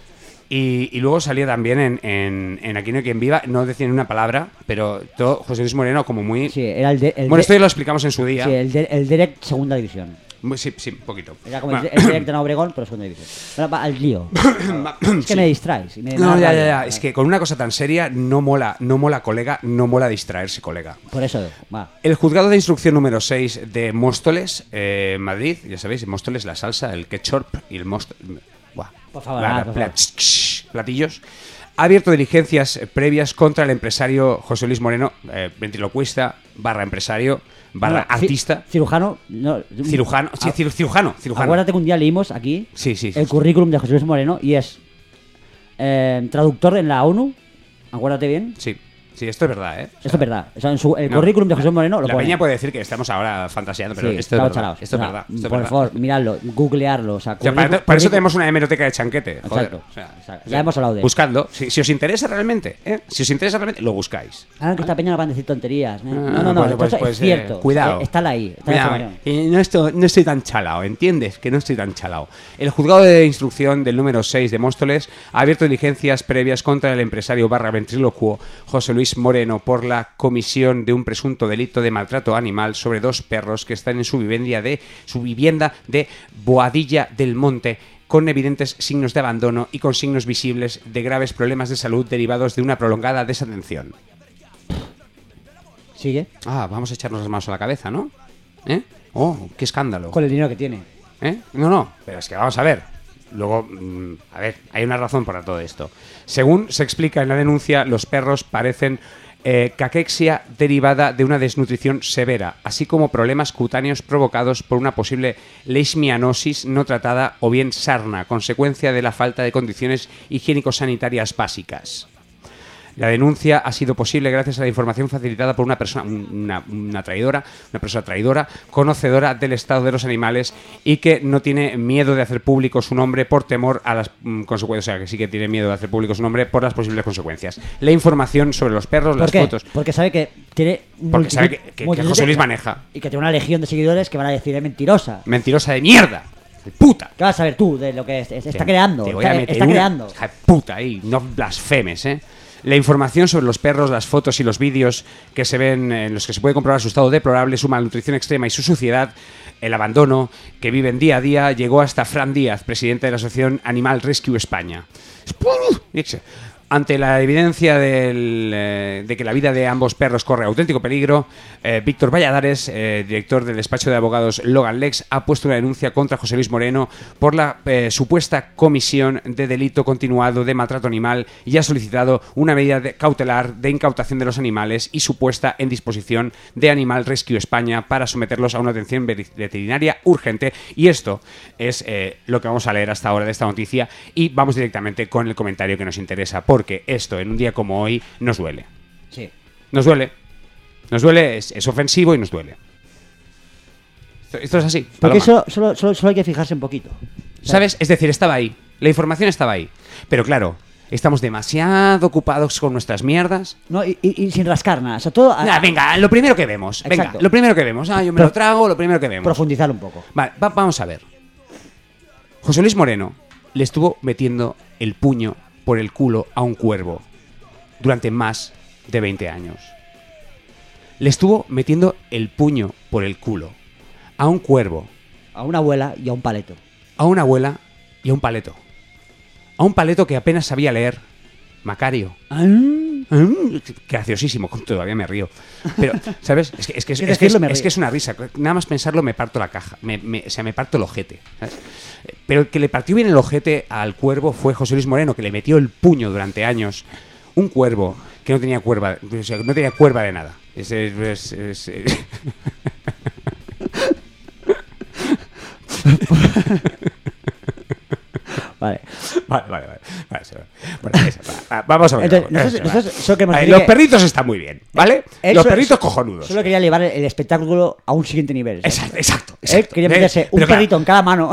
S7: Y luego salía también en Aquí no hay quien viva, no decía ni una palabra, pero todo José Luis Moreno como muy...
S8: Sí, era el
S7: bueno, esto ya lo explicamos en su día.
S8: Sí, el Direct segunda división.
S7: Sí, un poquito.
S8: Era como
S7: Bueno.
S8: el Direct de Obregón, pero segunda división. Ahora va al lío. Es que
S7: Sí.
S8: me distraes. Y me
S7: No,
S8: da
S7: ya,
S8: rabia.
S7: ya. Es que con una cosa tan seria no mola, colega, no mola distraerse, colega.
S8: Por eso, va.
S7: El juzgado de instrucción número 6 de Móstoles, Madrid, ya sabéis, Móstoles, la salsa, el ketchup y el
S8: Por favor, por favor.
S7: platillos, ha abierto diligencias previas contra el empresario José Luis Moreno, ventriloquista, /empresario,
S8: No,
S7: /artista,
S8: cirujano. No,
S7: cirujano, sí, cirujano.
S8: Acuérdate que un día leímos aquí
S7: Sí, sí, sí.
S8: el currículum de José Luis Moreno y es traductor en la ONU. Acuérdate bien.
S7: Sí, esto es verdad, ¿eh? O sea,
S8: Esto es verdad. O sea, el
S7: no,
S8: currículum de José Luis Moreno lo
S7: la
S8: pone.
S7: peña puede decir que estamos ahora fantaseando, pero
S8: Sí,
S7: esto es
S8: estamos
S7: verdad.
S8: chalaos.
S7: Esto es
S8: O sea,
S7: verdad. Esto es
S8: por
S7: verdad.
S8: favor, miradlo, googlearlo. O sea,
S7: O sea, para eso
S8: currículum-
S7: tenemos una hemeroteca de chanquete. Joder.
S8: Exacto,
S7: O sea,
S8: exacto. Ya hemos hablado de él.
S7: Buscadlo. Si os interesa realmente, si os interesa realmente, lo buscáis.
S8: Ah, que esta peña no van a decir tonterías. No,
S7: Ah,
S8: no,
S7: pues,
S8: esto
S7: pues,
S8: es
S7: pues,
S8: cierto.
S7: cuidado.
S8: Está ahí. Está la
S7: Cuidado,
S8: información.
S7: no estoy tan chalao, ¿entiendes? Que no estoy tan chalao. El juzgado de instrucción del número 6 de Móstoles ha abierto diligencias previas contra el empresario /ventrílocuo José Luis Moreno por la comisión de un presunto delito de maltrato animal sobre 2 perros que están en su vivienda de Boadilla del Monte, con evidentes signos de abandono y con signos visibles de graves problemas de salud derivados de una prolongada desatención.
S8: Sigue.
S7: Vamos a echarnos las manos a la cabeza, ¿no? Oh, qué escándalo.
S8: Con el dinero que tiene.
S7: No, pero es que vamos a ver. Luego, a ver, hay una razón para todo esto. Según se explica en la denuncia, los perros parecen caquexia derivada de una desnutrición severa, así como problemas cutáneos provocados por una posible leishmaniasis no tratada o bien sarna, consecuencia de la falta de condiciones higiénico-sanitarias básicas. La denuncia ha sido posible gracias a la información facilitada por una persona, una persona traidora, conocedora del estado de los animales y que no tiene miedo de hacer público su nombre por temor a las consecuencias. O sea, que sí que tiene miedo de hacer público su nombre por las posibles consecuencias. La información sobre los perros, las fotos.
S8: Porque sabe que tiene
S7: Porque sabe que José Luis maneja.
S8: Y que tiene una legión de seguidores que van a decir es mentirosa.
S7: Mentirosa de mierda. Puta.
S8: ¿Qué vas a saber tú de lo que está creando?
S7: Te voy a meter
S8: está
S7: una
S8: creando.
S7: hija de puta ahí, no blasfemes, ¿eh? La información sobre los perros, las fotos y los vídeos que se ven, en los que se puede comprobar su estado deplorable, su malnutrición extrema y su suciedad, el abandono que viven día a día, llegó hasta Fran Díaz, presidente de la Asociación Animal Rescue España. Ante la evidencia de que la vida de ambos perros corre auténtico peligro, Víctor Valladares, director del despacho de abogados Logan Lex, ha puesto una denuncia contra José Luis Moreno por la supuesta comisión de delito continuado de maltrato animal y ha solicitado una medida cautelar de incautación de los animales y su puesta en disposición de Animal Rescue España para someterlos a una atención veterinaria urgente. Y esto es lo que vamos a leer hasta ahora de esta noticia y vamos directamente con el comentario que nos interesa, porque esto en un día como hoy nos duele.
S8: Sí.
S7: Nos duele. Nos duele, es ofensivo y nos duele. Esto es así.
S8: Porque
S7: Paloma.
S8: solo hay que fijarse un poquito.
S7: ¿Sabes? Es decir, estaba ahí. La información estaba ahí. Pero claro, Estamos demasiado ocupados con nuestras mierdas.
S8: No, y sin rascar nada. O sea, todo.
S7: Venga, lo primero que vemos. Venga,
S8: Exacto.
S7: lo primero que vemos. Yo me lo trago, lo primero que vemos.
S8: Profundizar un poco.
S7: Vale, vamos a ver. José Luis Moreno le estuvo metiendo el puño por el culo a un cuervo durante más de 20 años. Le estuvo metiendo el puño por el culo a un cuervo.
S8: A una abuela y a un paleto.
S7: A una abuela y a un paleto. A un paleto que apenas sabía leer. Macario. Graciosísimo, todavía me río. Pero, ¿sabes? Es que es una risa. Nada más pensarlo me parto la caja. O sea, me parto el ojete. ¿Sabes? Pero el que le partió bien el ojete al cuervo fue José Luis Moreno, que le metió el puño durante años. Un cuervo que no tenía cuerva, o sea, no tenía cuerva de nada.
S8: Vale.
S7: Vamos a ver.
S8: Entonces,
S7: los perritos están muy bien, ¿vale? Los perritos cojonudos.
S8: Solo quería llevar el espectáculo a un siguiente nivel.
S7: Exacto.
S8: Quería meterse un perrito en cada mano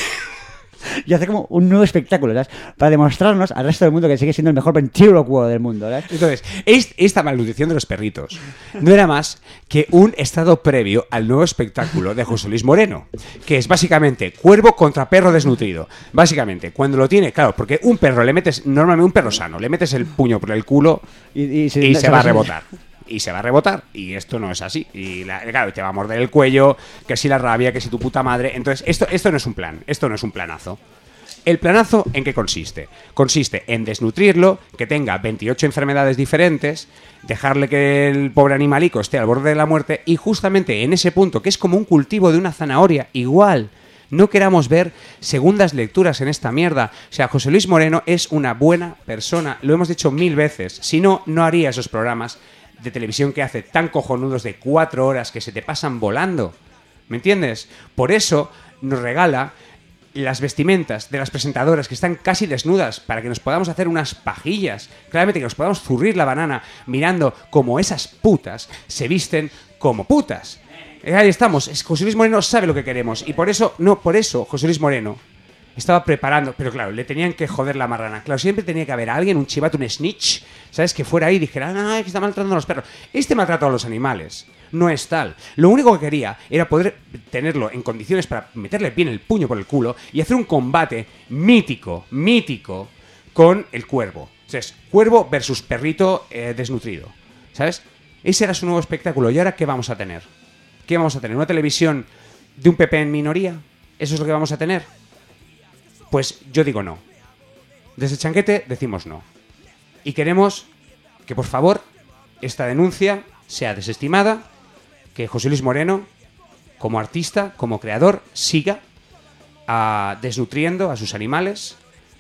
S8: y hacer como un nuevo espectáculo, ¿sabes? Para demostrarnos al resto del mundo que sigue siendo el mejor ventrílocuo del mundo, ¿sabes?
S7: Entonces, esta malnutrición de los perritos no era más que un estado previo al nuevo espectáculo de José Luis Moreno, que es básicamente cuervo contra perro desnutrido. Básicamente, cuando lo tiene, claro, porque un perro le metes, normalmente un perro sano, le metes el puño por el culo y se va a rebotar. Y se va a rebotar, y esto no es así. Y claro, te va a morder el cuello, que si la rabia, que si tu puta madre. Entonces, esto no es un plan, esto no es un planazo. ¿El planazo en qué consiste? Consiste en desnutrirlo, que tenga 28 enfermedades diferentes, dejarle que el pobre animalico esté al borde de la muerte, y justamente en ese punto, que es como un cultivo de una zanahoria, igual. No queramos ver segundas lecturas en esta mierda. O sea, José Luis Moreno es una buena persona, lo hemos dicho 1000 veces. Si no, no haría esos programas de televisión que hace tan cojonudos de 4 horas que se te pasan volando. ¿Me entiendes? Por eso nos regala las vestimentas de las presentadoras que están casi desnudas para que nos podamos hacer unas pajillas. Claramente que nos podamos zurrir la banana mirando cómo esas putas se visten como putas. Ahí estamos. José Luis Moreno sabe lo que queremos y por eso José Luis Moreno estaba preparando, pero claro, le tenían que joder la marrana. Claro, siempre tenía que haber alguien, un chivato, un snitch, ¿sabes? Que fuera ahí y dijera, que está maltratando a los perros. Este maltrato a los animales no es tal. Lo único que quería era poder tenerlo en condiciones para meterle bien el puño por el culo y hacer un combate mítico con el cuervo. O sea, es cuervo versus perrito desnutrido, ¿sabes? Ese era su nuevo espectáculo. ¿Y ahora qué vamos a tener? ¿Qué vamos a tener? ¿Una televisión de un PP en minoría? ¿Eso es lo que vamos a tener? Pues yo digo no. Desde Chanquete decimos no. Y queremos que, por favor, esta denuncia sea desestimada, que José Luis Moreno, como artista, como creador, siga desnutriendo a sus animales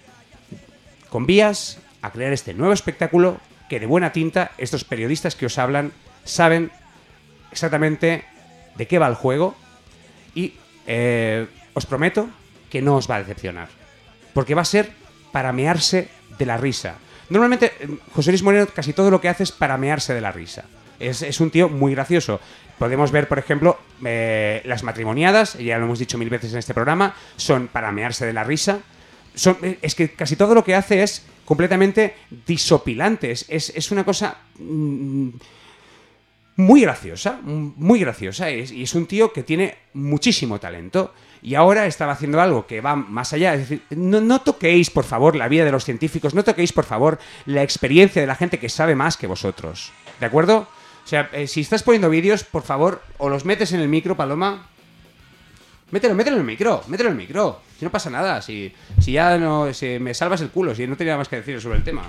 S7: con vías a crear este nuevo espectáculo que de buena tinta estos periodistas que os hablan saben exactamente de qué va el juego y os prometo que no os va a decepcionar. Porque va a ser para mearse de la risa. Normalmente, José Luis Moreno casi todo lo que hace es para mearse de la risa. Es un tío muy gracioso. Podemos ver, por ejemplo, las matrimoniadas, ya lo hemos dicho 1000 veces en este programa, son para mearse de la risa. Es que casi todo lo que hace es completamente disopilante. Es una cosa muy graciosa, y es un tío que tiene muchísimo talento. Y ahora estaba haciendo algo que va más allá. Es decir, no toquéis, por favor, la vida de los científicos, no toquéis, por favor, la experiencia de la gente que sabe más que vosotros. ¿De acuerdo? O sea, si estás poniendo vídeos, por favor, o los metes en el micro, Paloma. Mételo en el micro. Si no pasa nada, si ya no... Si me salvas el culo, si no tenía nada más que decir sobre el tema.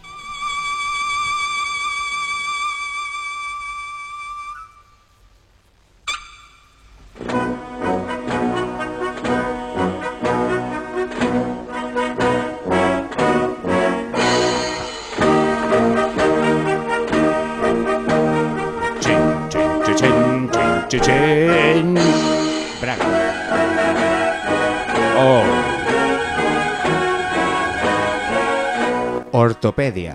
S7: Braga. Ortopedia.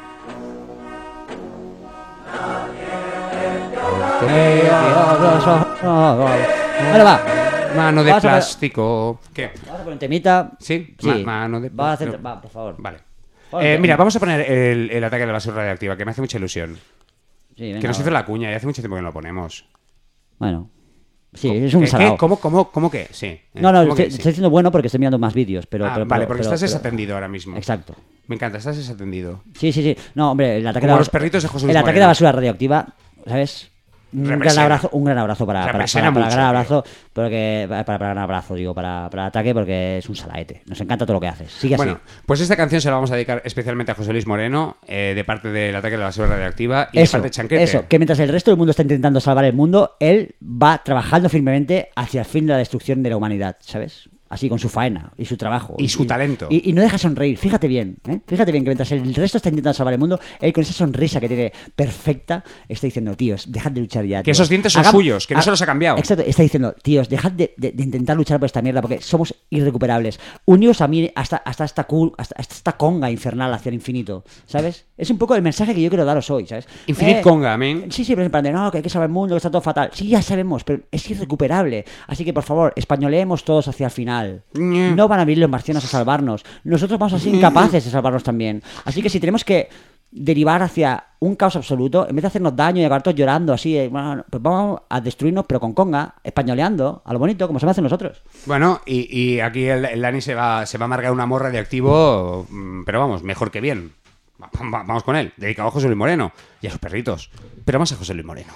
S8: Ahora va.
S7: Mano de plástico. ¿Qué?
S8: Vamos a poner un temita.
S7: ¿Sí?
S8: Sí.
S7: Mano de
S8: Va,
S7: plástico.
S8: va, por favor.
S7: Vale. Mira, vamos a poner el ataque de la basura radioactiva, que me hace mucha ilusión.
S8: Sí, venga,
S7: Que nos hizo la cuña y hace mucho tiempo que no lo ponemos.
S8: Bueno. Sí, es un salado.
S7: ¿Cómo que? Sí.
S8: No,
S7: ¿Cómo que
S8: estoy
S7: sí?
S8: diciendo bueno porque estoy mirando más vídeos.
S7: Vale, porque estás desatendido ahora mismo.
S8: Exacto.
S7: Me encanta, estás desatendido.
S8: Sí. No, hombre, el ataque
S7: Como los perritos de José Luis
S8: El ataque de
S7: Moreno.
S8: la basura radioactiva, ¿sabes? Un gran abrazo para
S7: Represena mucho,
S8: gran abrazo, porque para gran abrazo, digo, para ataque, porque es un salaete. Nos encanta todo lo que haces. Sigue así.
S7: Bueno, pues esta canción se la vamos a dedicar especialmente a José Luis Moreno, de parte del ataque de la basura radioactiva y de parte de Chanquete.
S8: Eso, que mientras el resto del mundo está intentando salvar el mundo, él va trabajando firmemente hacia el fin de la destrucción de la humanidad, ¿sabes? Así, con su faena y su trabajo.
S7: Y su talento.
S8: Y no deja sonreír. Fíjate bien, ¿eh? Fíjate bien que mientras el resto está intentando salvar el mundo, él con esa sonrisa que tiene perfecta, está diciendo, tíos, dejad de luchar ya.
S7: Que
S8: tíos.
S7: esos dientes son suyos, que no se los ha cambiado.
S8: Exacto, está diciendo, tíos, dejad de intentar luchar por esta mierda porque somos irrecuperables. Uníos a mí hasta esta conga infernal hacia el infinito, ¿sabes? Es un poco el mensaje que yo quiero daros hoy, ¿sabes?
S7: Infinite conga, amén.
S8: Sí, pero en plan de, no, que hay que salvar el mundo, que está todo fatal. Sí, ya sabemos, pero es irrecuperable. Así que, por favor, españoleemos todos hacia el final. No van a venir los marcianos a salvarnos. Nosotros vamos a ser incapaces de salvarnos también. Así que si tenemos que derivar hacia un caos absoluto, en vez de hacernos daño y acabar todos llorando así, bueno, pues vamos a destruirnos, pero con conga, españoleando, a lo bonito, como se me hace nosotros.
S7: Bueno, y aquí el Dani se va a amargar un amor radioactivo, pero vamos, mejor que bien. Vamos con él, dedicado a José Luis Moreno y a sus perritos. Pero más a José Luis Moreno.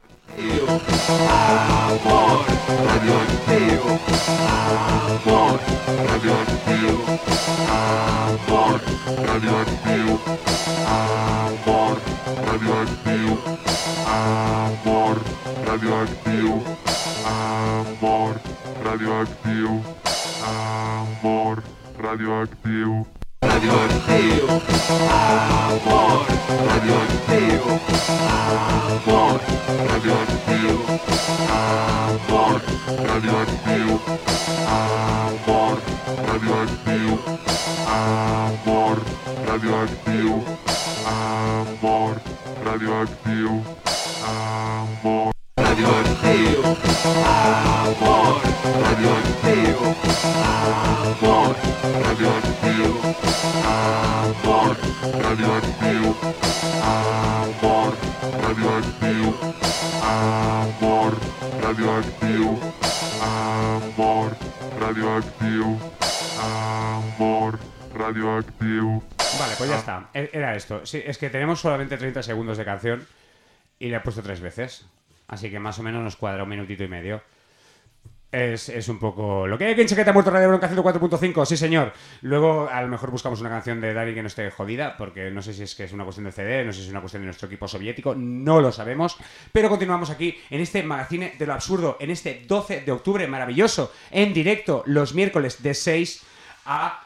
S6: Amor radioactivo, amor radioactivo, amor radioactivo, amor radioactivo, amor radioactivo, amor radioactivo, amor radioactivo. Radioactivo, amor radioactivo, amor radioactivo, amor radioactivo, amor radioactivo, amor radioactivo, amor radioactivo, amor radioactivo, amor radioactivo, amor radioactivo, amor radioactivo, amor radioactivo, amor radioactivo, amor radioactivo, amor radioactivo.
S7: Vale, pues ya está. Era esto. Sí, es que tenemos solamente 30 segundos de canción y le he puesto 3 veces. Así que más o menos nos cuadra 1 minutito y medio. Es un poco lo que hay aquí en Chaqueta Muerto Radio Bronca 104.5, sí señor. Luego a lo mejor buscamos una canción de Dani que no esté jodida, porque no sé si es que es una cuestión de CD, no sé si es una cuestión de nuestro equipo soviético, no lo sabemos. Pero continuamos aquí en este magazine de lo absurdo, en este 12 de octubre maravilloso, en directo los miércoles de 6 a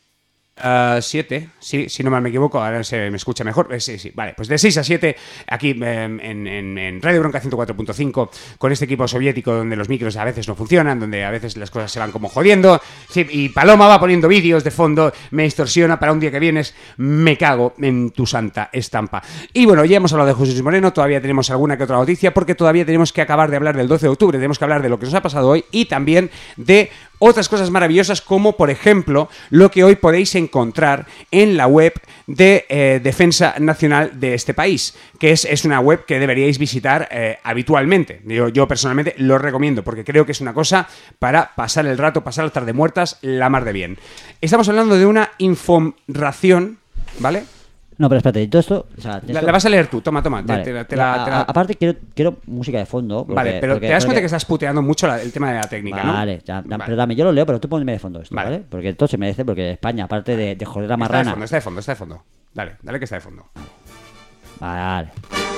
S7: 7, sí, si no mal me equivoco, ahora se me escucha mejor. Sí, vale, pues de 6 a 7 aquí en Radio Bronca 104.5 con este equipo soviético donde los micros a veces no funcionan, donde a veces las cosas se van como jodiendo. Sí, y Paloma va poniendo vídeos de fondo, me distorsiona para un día que vienes, me cago en tu santa estampa. Y bueno, ya hemos hablado de José Luis Moreno, todavía tenemos alguna que otra noticia porque todavía tenemos que acabar de hablar del 12 de octubre, tenemos que hablar de lo que nos ha pasado hoy y también de otras cosas maravillosas como, por ejemplo, lo que hoy podéis encontrar en la web de Defensa Nacional de este país, que es una web que deberíais visitar habitualmente. Yo personalmente lo recomiendo porque creo que es una cosa para pasar el rato, pasar las tardes muertas, la mar de bien. Estamos hablando de una información, ¿vale?
S8: No, pero espérate, todo esto... O sea,
S7: la vas a leer tú, toma.
S8: Vale. Aparte, quiero música de fondo.
S7: Vale, pero te das cuenta que estás puteando mucho el tema de la técnica, ¿no?
S8: Vale, pero dame, yo lo leo, pero tú ponme de fondo esto, ¿vale? Porque todo se merece, porque España, aparte de joder la marrana...
S7: Está de fondo. Dale que está de fondo.
S8: Vale.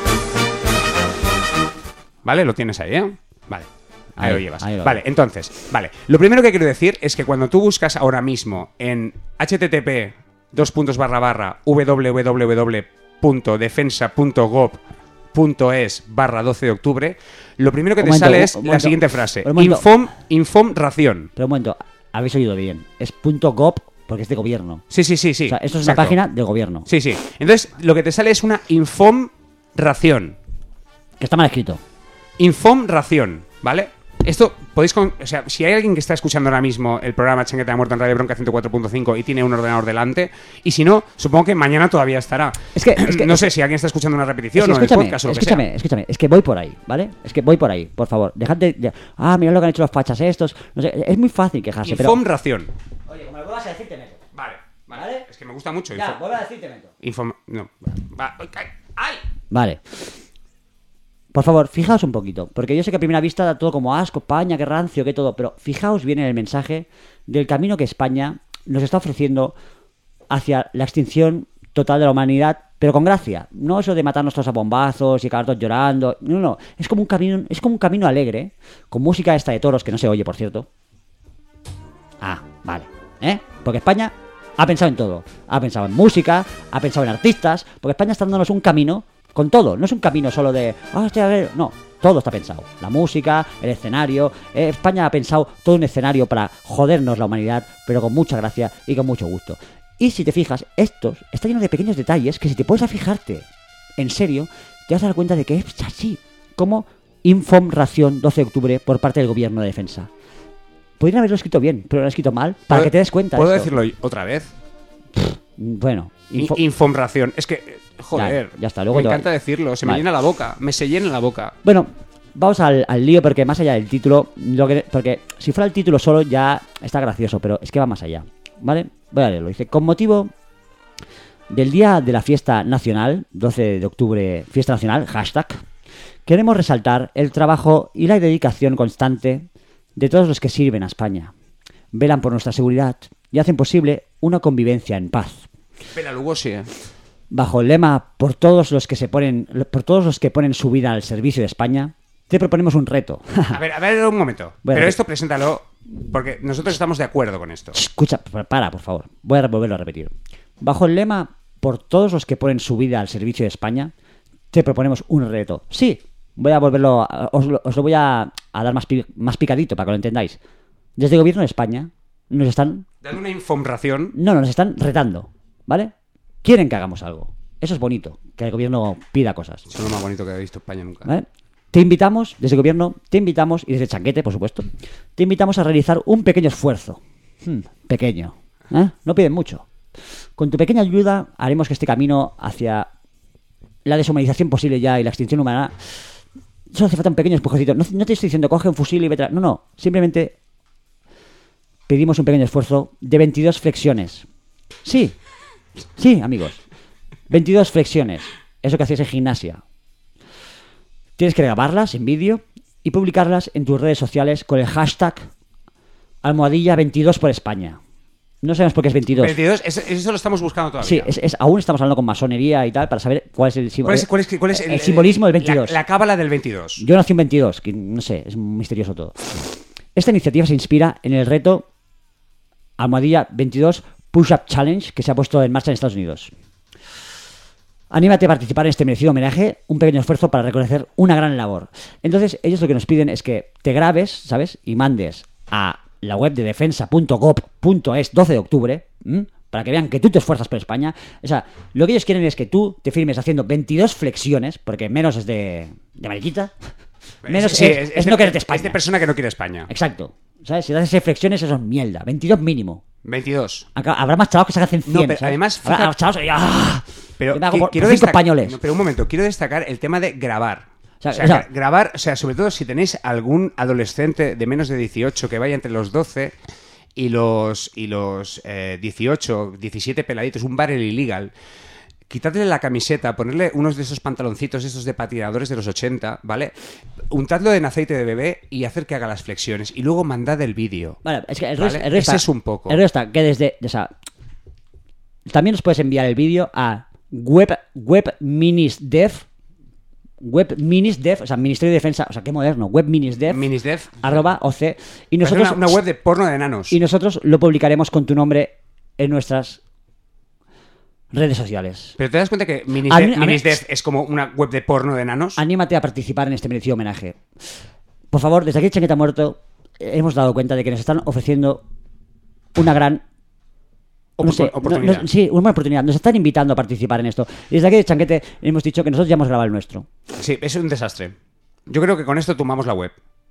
S7: Vale, lo tienes ahí, ¿eh? Vale. Ahí lo llevas.
S8: Vale,
S7: entonces, lo primero que quiero decir es que cuando tú buscas ahora mismo en http://www.defensa.gov.es/12 de octubre, lo primero que te sale es la siguiente frase: Infom ración.
S8: Pero un momento, habéis oído bien. Es .gov porque es de gobierno.
S7: Sí.
S8: O sea, esto es una página del gobierno.
S7: Sí. Entonces, lo que te sale es una Infom ración.
S8: Que está mal escrito.
S7: Infom ración, ¿vale? Esto podéis... o sea, si hay alguien que está escuchando ahora mismo el programa Chanquete de Muerto en Radio Bronca 104.5 y tiene un ordenador delante, y si no, supongo que mañana todavía estará.
S8: Es que
S7: no sé si alguien está escuchando una repetición o el podcast o lo que sea.
S8: Escúchame, es que voy por ahí, ¿vale? Es que voy por ahí, por favor. Dejad de... mirad lo que han hecho los fachas estos. No sé, es muy fácil quejarse, pero...
S7: Infomración.
S8: Oye, como lo vuelvas a decir, te meto.
S7: Vale. Es que me gusta mucho.
S8: Ya, vuelve a decir, te meto.
S7: No. ¡Ay!
S8: Vale. Por favor, fijaos un poquito, porque yo sé que a primera vista da todo como asco, España, qué rancio, qué todo, pero fijaos bien en el mensaje del camino que España nos está ofreciendo hacia la extinción total de la humanidad, pero con gracia. No eso de matarnos todos a bombazos y acabar todos llorando. No. Es como un camino alegre, con música esta de toros que no se oye, por cierto. Vale. Porque España ha pensado en todo. Ha pensado en música, ha pensado en artistas, porque España está dándonos un camino con todo. No es un camino solo de... No, todo está pensado. La música, el escenario... España ha pensado todo un escenario para jodernos la humanidad, pero con mucha gracia y con mucho gusto. Y si te fijas, estos está lleno de pequeños detalles que si te puedes a fijarte en serio, te vas a dar cuenta de que es así. Como Infomración 12 de octubre por parte del Gobierno de Defensa. Podrían haberlo escrito bien, pero lo han escrito mal, para que te des cuenta.
S7: ¿Puedo decirlo otra vez?
S8: Bueno.
S7: Infomración. Es que, joder,
S8: ya está. Luego
S7: me encanta decirlo, se me llena la boca, se llena la boca.
S8: Bueno, vamos al lío, porque más allá del título, porque si fuera el título solo ya está gracioso, pero es que va más allá, ¿vale? Voy a leerlo. Dice, con motivo del día de la fiesta nacional, 12 de octubre, fiesta nacional, hashtag, queremos resaltar el trabajo y la dedicación constante de todos los que sirven a España, velan por nuestra seguridad y hacen posible una convivencia en paz.
S7: Bela Lugosi,
S8: Bajo el lema por todos los que ponen su vida al servicio de España, te proponemos un reto.
S7: A ver, un momento. Pero esto preséntalo, porque nosotros estamos de acuerdo con esto.
S8: Escucha, para, por favor. Voy a volverlo a repetir. Bajo el lema por todos los que ponen su vida al servicio de España, te proponemos un reto. Sí. Voy a volverlo, os lo voy a dar más picadito para que lo entendáis. Desde el Gobierno de España nos están...
S7: ¿Dando una infomración?
S8: No, nos están retando, ¿vale? Quieren que hagamos algo. Eso es bonito, que el Gobierno pida cosas.
S7: Eso es lo más bonito que he visto España nunca.
S8: ¿Vale? Te invitamos, desde el Gobierno, y desde Chanquete, por supuesto, te invitamos a realizar un pequeño esfuerzo. Pequeño. No piden mucho. Con tu pequeña ayuda haremos que este camino hacia la deshumanización posible ya y la extinción humana... Solo hace falta un pequeño empujoncito. No te estoy diciendo coge un fusil y vete a... No. Simplemente pedimos un pequeño esfuerzo de 22 flexiones. Sí, amigos. 22 flexiones. Eso que hacías en gimnasia. Tienes que grabarlas en vídeo y publicarlas en tus redes sociales con el hashtag #22 por España. No sabemos por qué es 22.
S7: 22, eso lo estamos buscando todavía.
S8: Sí, aún estamos hablando con masonería y tal para saber cuál es el símbolo.
S7: ¿Cuál es
S8: el simbolismo del 22?
S7: La cábala del 22.
S8: Yo nací un 22, que no sé, es misterioso todo. Esta iniciativa se inspira en el reto #22 Push-Up Challenge que se ha puesto en marcha en Estados Unidos. Anímate a participar en este merecido homenaje, un pequeño esfuerzo para reconocer una gran labor. Entonces, ellos lo que nos piden es que te grabes, ¿sabes? Y mandes a la web de defensa.gov.es 12 de octubre, para que vean que tú te esfuerzas por España. O sea, lo que ellos quieren es que tú te firmes haciendo 22 flexiones, porque menos es de mariquita, menos es no quererte España.
S7: Es de persona que no quiere España.
S8: Exacto. ¿Sabes? Si das esas flexiones, eso es mierda. 22 mínimo.
S7: 22.
S8: Habrá más chavos que se hacen 100.
S7: No, pero además...
S8: Habrá chavos que...
S7: Pero
S8: quiero españoles.
S7: No, pero un momento, quiero destacar el tema de grabar. O sea, grabar, o sea, sobre todo si tenéis algún adolescente de menos de 18 que vaya entre los 12 y los 18, 17 peladitos, un barrel illegal, quitadle la camiseta, ponerle unos de esos pantaloncitos estos de patinadores de los 80, ¿vale? Untadlo en aceite de bebé y hacer que haga las flexiones y luego mandad el vídeo.
S8: Vale, es que el
S7: ¿vale?
S8: Ese
S7: está, es un poco.
S8: El rollo está que desde... O sea, también nos puedes enviar el vídeo a webminisdev, o sea, Ministerio de Defensa, o sea, qué moderno, webminisdev, @oc, y nosotros
S7: una web de porno de enanos.
S8: Y nosotros lo publicaremos con tu nombre en nuestras redes sociales.
S7: Pero te das cuenta que Minisdev es como una web de porno de enanos.
S8: Anímate a participar en este merecido homenaje. Por favor, desde aquí Chanquete ha muerto, hemos dado cuenta de que nos están ofreciendo una gran
S7: oportunidad.
S8: Sí, una buena oportunidad. Nos están invitando a participar en esto. Y desde aquí de Chanquete hemos dicho que nosotros ya hemos grabado el nuestro.
S7: Sí, es un desastre. Yo creo que con esto tumbamos la web.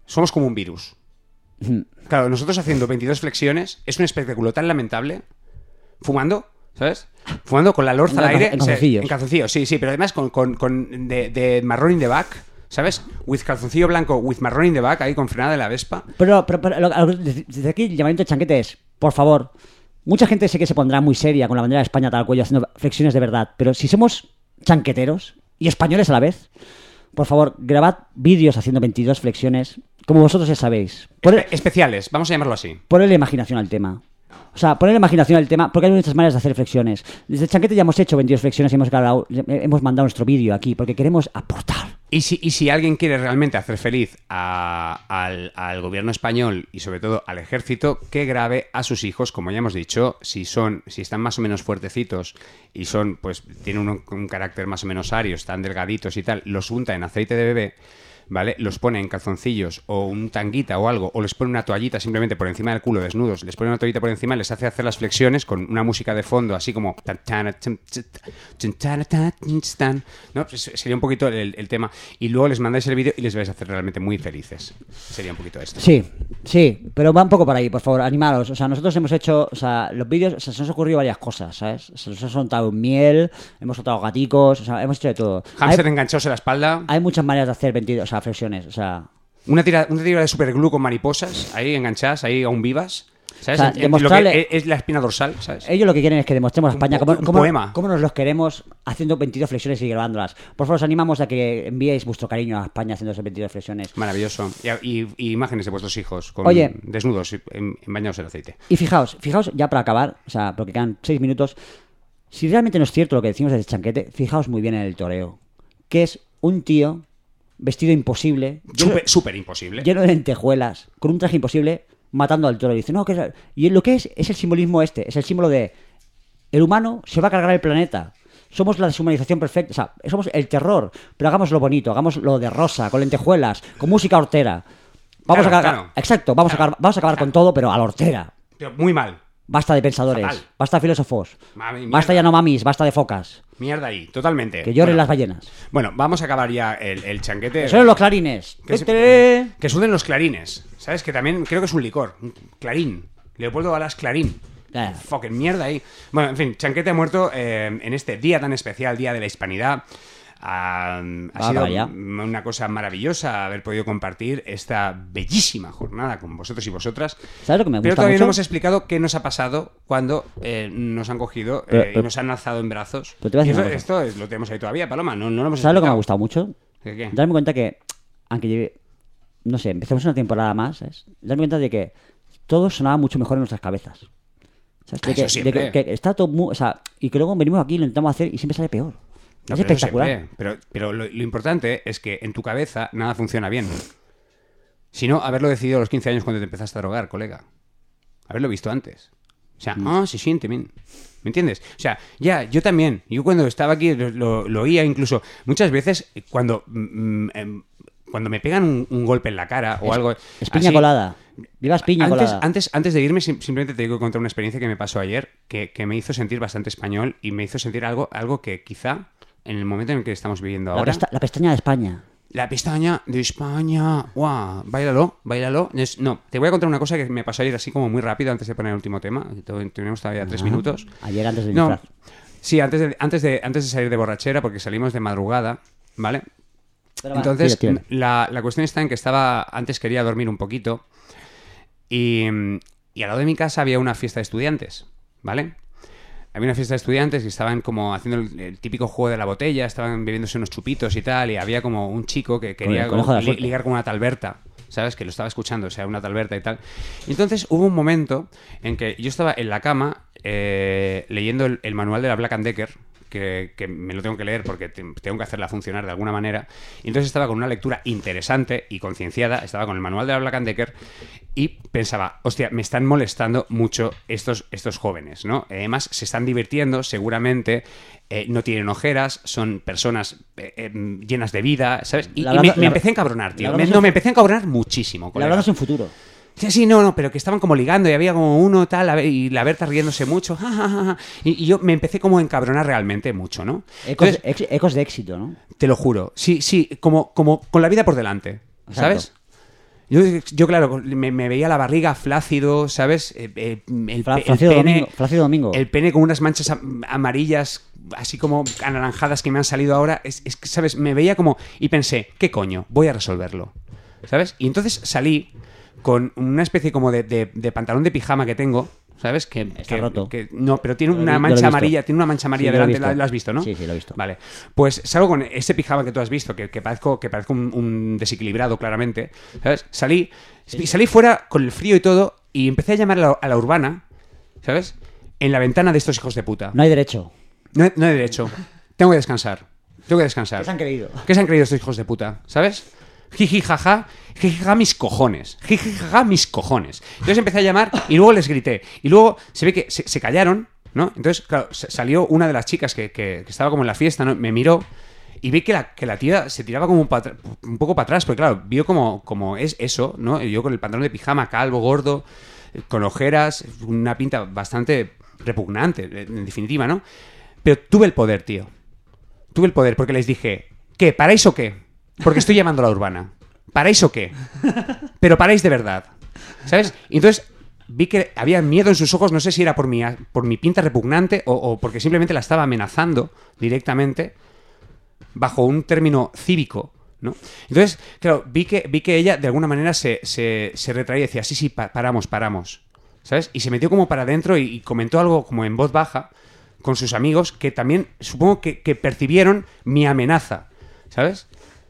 S7: somos como un virus. Claro, nosotros haciendo 22 flexiones es un espectáculo tan lamentable, fumando, ¿sabes? Fumando con la lorza al aire.
S8: En calzoncillos.
S7: En calzoncillos, sí, pero además de marrón in the back, ¿sabes? With calzoncillo blanco, with marrón in the back, ahí con frenada de la Vespa.
S8: Pero desde aquí el llamamiento de Chanquete es, por favor, mucha gente sé que se pondrá muy seria con la bandera de España tal cuello haciendo flexiones de verdad, pero si somos chanqueteros y españoles a la vez, por favor, grabad vídeos haciendo 22 flexiones, como vosotros ya sabéis.
S7: Especiales, vamos a llamarlo así.
S8: Ponedle imaginación al tema. O sea, ponerle imaginación al tema, porque hay muchas maneras de hacer flexiones. Desde Chanquete ya hemos hecho 22 flexiones y hemos mandado nuestro vídeo aquí, porque queremos aportar.
S7: Y si alguien quiere realmente hacer feliz al gobierno español y sobre todo al ejército, que grabe a sus hijos, como ya hemos dicho, si están más o menos fuertecitos y pues tienen un carácter más o menos ario, están delgaditos y tal, los unta en aceite de bebé, ¿vale? Los pone en calzoncillos o un tanguita o algo, o les pone una toallita simplemente por encima del culo desnudos, les pone una toallita por encima, les hace hacer las flexiones con una música de fondo así como ¿no? Pues sería un poquito el tema, y luego les mandáis el vídeo y les vais a hacer realmente muy felices. Sería un poquito esto.
S8: Sí, pero va un poco por ahí, por favor, animaros. O sea, nosotros hemos hecho, o sea, los vídeos, o sea, se nos ha ocurrido varias cosas, ¿sabes? Se nos ha soltado miel, hemos soltado gaticos, o sea, hemos hecho de todo.
S7: Hámster enganchados en la espalda.
S8: Hay muchas maneras de hacer 22, o sea, flexiones, o sea...
S7: Una tira de superglue con mariposas, ahí enganchadas, ahí aún vivas, ¿sabes?
S8: O sea, demostrarle...
S7: Lo que es la espina dorsal, ¿sabes?
S8: Ellos lo que quieren es que demostremos a España
S7: poema.
S8: cómo nos los queremos haciendo 22 flexiones y grabándolas. Por favor, os animamos a que enviéis vuestro cariño a España haciendo esas 22 flexiones.
S7: Maravilloso. Y imágenes de vuestros hijos desnudos, bañados en aceite.
S8: Y fijaos, ya para acabar, o sea, porque quedan 6 minutos, si realmente no es cierto lo que decimos desde Chanquete, fijaos muy bien en el toreo, que es un tío vestido imposible,
S7: súper imposible,
S8: lleno de lentejuelas, con un traje imposible, matando al toro. Y dice, no, que y lo que es el simbolismo es el símbolo de el humano se va a cargar el planeta. Somos la deshumanización perfecta, o sea, somos el terror, pero hagámoslo bonito, hagámoslo de rosa, con lentejuelas, con música hortera. Vamos a acabar con todo, pero a la hortera.
S7: Pero muy mal.
S8: Basta de pensadores,
S7: Fatal.
S8: Basta de filósofos, basta ya no mamis, basta de focas.
S7: Mierda ahí, totalmente.
S8: Que lloren las ballenas.
S7: Bueno, vamos a acabar ya el chanquete.
S8: Que suenen los clarines.
S7: Que suenen los clarines. ¿Sabes? Que también creo que es un licor. Un clarín. Leopoldo Alas Clarín. Fucking mierda ahí. Bueno, en fin, Chanquete ha muerto en este día tan especial, Día de la Hispanidad. Ha sido una cosa maravillosa haber podido compartir esta bellísima jornada con vosotros y vosotras.
S8: ¿Sabes lo que me gusta
S7: Pero todavía
S8: mucho?
S7: no hemos explicado qué nos ha pasado cuando nos han cogido y nos han alzado en brazos.
S8: Y
S7: esto lo tenemos ahí todavía, Paloma. No lo hemos
S8: ¿Sabes lo que me ha
S7: explicado.
S8: gustado mucho?
S7: ¿Qué?
S8: Darme cuenta que, aunque lleve, no sé, empecemos una temporada más, ¿sabes? Darme cuenta de que todo sonaba mucho mejor en nuestras cabezas. ¿Sabes?
S7: Eso siempre.
S8: Que está todo muy... O sea, y que luego venimos aquí y lo intentamos hacer y siempre sale peor.
S7: No,
S8: es espectacular.
S7: Pero lo importante es que en tu cabeza nada funciona bien. Si no, haberlo decidido a los 15 años cuando te empezaste a drogar, colega. Haberlo visto antes. O sea, se siente bien. ¿Me entiendes? O sea, yo también. Yo cuando estaba aquí lo oía incluso. Muchas veces cuando me pegan un golpe en la cara o algo...
S8: Es piña colada. Vivas piña colada.
S7: Antes de irme, simplemente te digo contar una experiencia que me pasó ayer que me hizo sentir bastante español y me hizo sentir algo que quizá en el momento en el que estamos viviendo ahora...
S8: La pestaña de España.
S7: La pestaña de España. ¡Guau! Báilalo. No, te voy a contar una cosa que me pasó ayer así como muy rápido antes de poner el último tema. Tenemos todavía 3 minutos.
S8: Ayer antes del disfraz.
S7: Sí, antes de salir de borrachera, porque salimos de madrugada, ¿vale? Entonces, la cuestión está en que antes quería dormir un poquito y al lado de mi casa había una fiesta de estudiantes, ¿vale? Había una fiesta de estudiantes y estaban como haciendo el típico juego de la botella, estaban bebiéndose unos chupitos y tal, y había como un chico que quería ligar con una tal Berta, ¿sabes? Que lo estaba escuchando, o sea, una tal Berta y tal. Y entonces hubo un momento en que yo estaba en la cama leyendo el manual de la Black & Decker, que me lo tengo que leer porque tengo que hacerla funcionar de alguna manera. Y entonces estaba con una lectura interesante y concienciada, estaba con el manual de la Black & Decker y pensaba, hostia, me están molestando mucho estos jóvenes, ¿no? Además, se están divirtiendo, seguramente, no tienen ojeras, son personas llenas de vida, ¿sabes? Y me empecé a encabronar, tío. Me empecé a encabronar muchísimo.
S8: La verdad es un futuro.
S7: Sí, no, pero que estaban como ligando y había como uno tal, y la Berta riéndose mucho, y yo me empecé como a encabronar realmente mucho, ¿no?
S8: Ecos de éxito, ¿no?
S7: Te lo juro, sí, como con la vida por delante, ¿sabes? Yo claro, me veía la barriga flácido, ¿sabes?
S8: Flácido Domingo.
S7: El pene con unas manchas amarillas, así como anaranjadas que me han salido ahora. Es que, ¿sabes? Me veía como... Y pensé, ¿qué coño? Voy a resolverlo, ¿sabes? Y entonces salí con una especie como de pantalón de pijama que tengo, ¿sabes?
S8: Está roto.
S7: No, pero tiene una mancha amarilla, delante, ¿lo has visto, no?
S8: Sí, lo he visto.
S7: Vale. Pues salgo con ese pijama que tú has visto, que parezco un desequilibrado, claramente, ¿sabes? Salí fuera con el frío y todo, y empecé a llamar a la urbana, ¿sabes? En la ventana de estos hijos de puta.
S8: No hay derecho.
S7: No hay derecho. Tengo que descansar.
S8: ¿Qué se han creído?
S7: ¿Qué se han creído estos hijos de puta? ¿Sabes? Jiji, jaja, mis cojones. Jiji, jaja, mis cojones. Entonces empecé a llamar y luego les grité. Y luego se ve que se callaron, ¿no? Entonces, claro, salió una de las chicas que estaba como en la fiesta, ¿no? Me miró y vi que la tía se tiraba como un poco para atrás, porque claro, vio como es eso, ¿no? Yo con el pantalón de pijama, calvo, gordo, con ojeras, una pinta bastante repugnante, en definitiva, ¿no? Pero tuve el poder, tío. Tuve el poder porque les dije, ¿qué? ¿Paráis o qué? Porque estoy llamando a la urbana. ¿Paráis o qué? Pero paráis de verdad, ¿sabes? Y entonces vi que había miedo en sus ojos, no sé si era por mi pinta repugnante o porque simplemente la estaba amenazando directamente bajo un término cívico, ¿no? Entonces, claro, vi que ella de alguna manera se retraía y decía, sí, paramos, ¿sabes? Y se metió como para adentro y comentó algo como en voz baja con sus amigos que también supongo que percibieron mi amenaza, ¿sabes?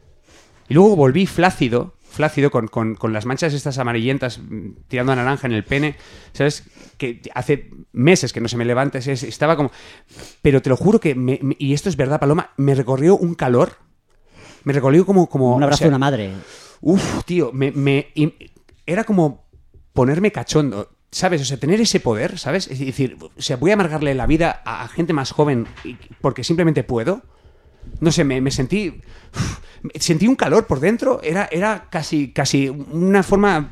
S7: Y luego volví flácido con las manchas estas amarillentas tirando a naranja en el pene, ¿sabes? Que hace meses que no se me levanta, estaba como... Pero te lo juro que, y esto es verdad, Paloma, me recorrió un calor, me recorrió como
S8: un abrazo de una madre.
S7: Uf, tío, era como ponerme cachondo, ¿sabes? O sea, tener ese poder, ¿sabes? Es decir, o sea, voy a amargarle la vida a gente más joven porque simplemente puedo. No sé, me sentí... Sentí un calor por dentro, era casi una forma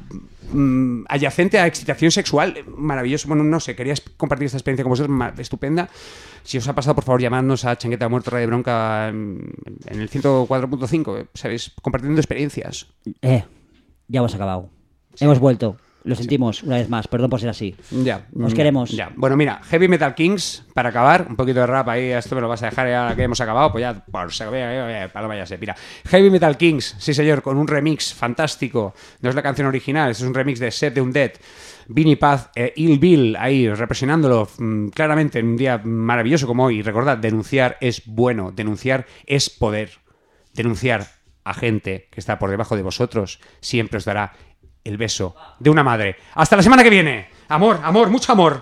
S7: adyacente a excitación sexual, maravilloso. Bueno, no sé, quería compartir esta experiencia con vosotros, estupenda. Si os ha pasado, por favor, llamadnos a Changueta Muerto Radio Bronca en el 104.5, ¿sabéis? Compartiendo experiencias.
S8: Ya hemos acabado. Sí. Hemos vuelto. Lo sentimos una vez más, perdón por ser así.
S7: Ya.
S8: Os queremos.
S7: Ya. Bueno, mira, Heavy Metal Kings, para acabar, un poquito de rap ahí, esto me lo vas a dejar ya que hemos acabado, pues ya, Paloma ya se pira. Heavy Metal Kings, sí señor, con un remix fantástico, no es la canción original, es un remix de Set the Undead, Vinnie Paz, Ill Bill, ahí represionándolo claramente en un día maravilloso como hoy. Recordad, denunciar es bueno, denunciar es poder, denunciar a gente que está por debajo de vosotros siempre os dará el beso de una madre. ¡Hasta la semana que viene! Amor, amor, mucho amor.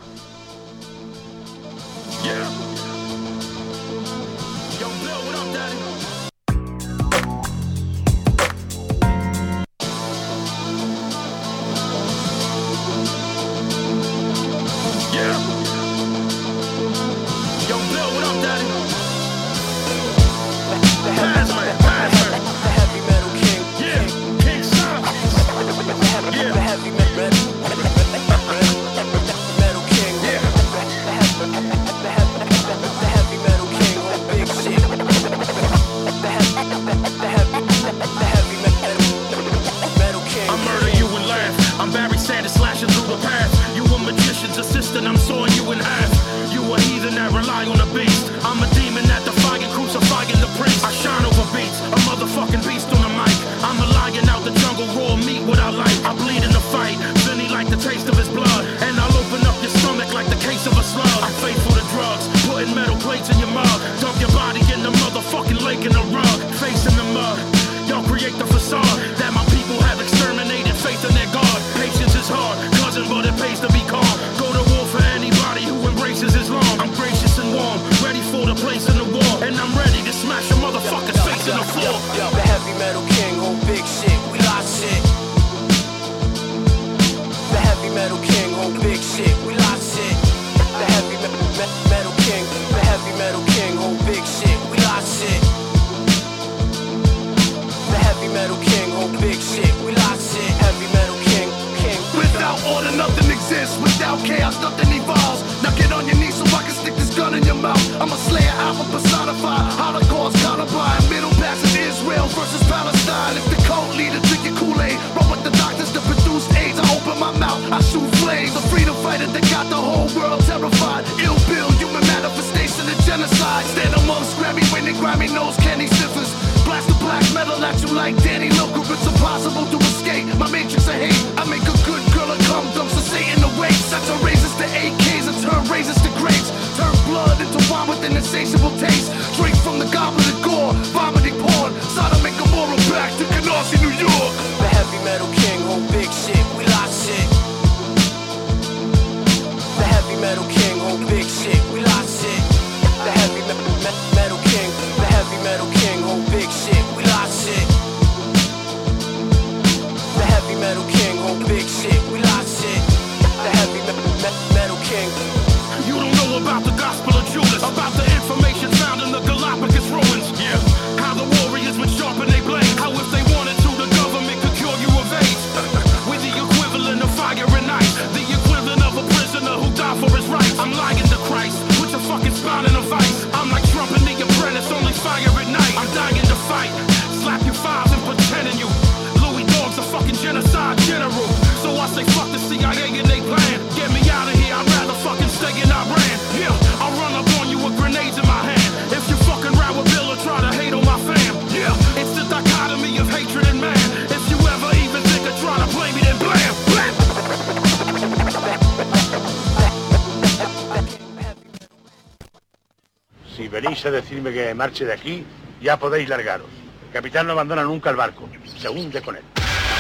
S9: Big shit. nose candy sniffers. Blast the black metal at you like Danny Loker. It's impossible to escape my matrix of hate. I make a good girl a cum dumps to Satan away. Set your razors to AKs and turn razors to grapes. Turn blood into wine with an insatiable taste. Drink from the goblet of gore, vomiting porn. Sodom and Gomorrah back to Canarsie, New York.
S12: The heavy metal king, hold big shit, we lost shit. The heavy metal king, hold big shit, we lost shit. The heavy metal king, the heavy metal king, hold big shit, we lost shit. The heavy metal king, hold big shit, we lost shit. The heavy metal king.
S9: You don't know about the gospel of Judas, about the information found in the Galapagos ruins. Yeah, how the warriors would sharpen their blade. How if they wanted to, the government could cure you of AIDS. With the equivalent of fire and ice, the equivalent of a prisoner who died for his rights. I'm lying to Christ, with your fucking spine in a vice. I'm like Trump and the apprentice, only fire at night. I'm dying to fight, slap your files and pretending you. Louis Dog's a fucking genocide general. So I say fuck the CIA and they plan. Get me out of here, I'd rather fucking stay in Iran. Yeah, I'll run up on you with grenades in my hand. If you fucking ride with Bill or try to hate on my fam. Yeah, it's the dichotomy of hatred and man. If you ever even think of trying to blame me, then blam, blam.
S3: Si venís a decirme que marche de aquí, ya podéis largaros. El capitán no abandona nunca el barco, se hunde con él.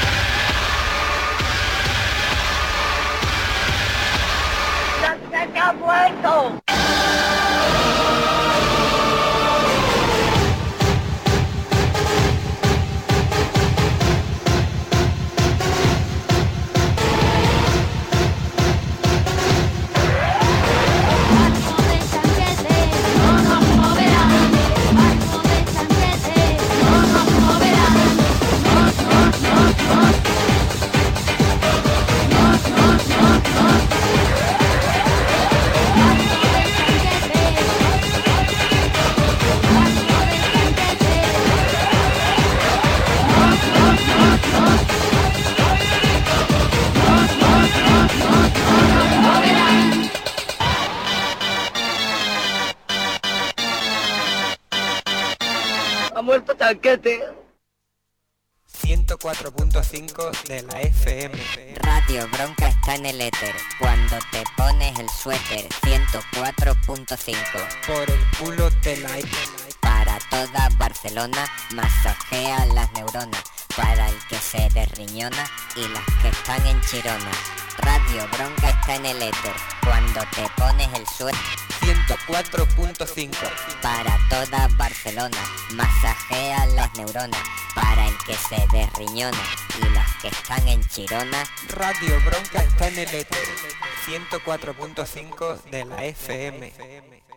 S4: ¡Se ha muerto! Ha muerto Chanquete.
S1: 104.5 de la FM.
S2: Radio Bronca está en el éter. Cuando te pones el suéter. 104.5.
S1: Por el culo te la
S2: Para toda Barcelona, masajea las neuronas. Para el que se derriñona y las que están en Chirona. Radio Bronca está en el éter. Cuando te pones el suéter.
S1: 104.5.
S2: Para toda Barcelona, masajea las neuronas. Para el que se derriñona y las que están en Chirona.
S1: Radio Bronca está en el éter. 104.5 de la FM.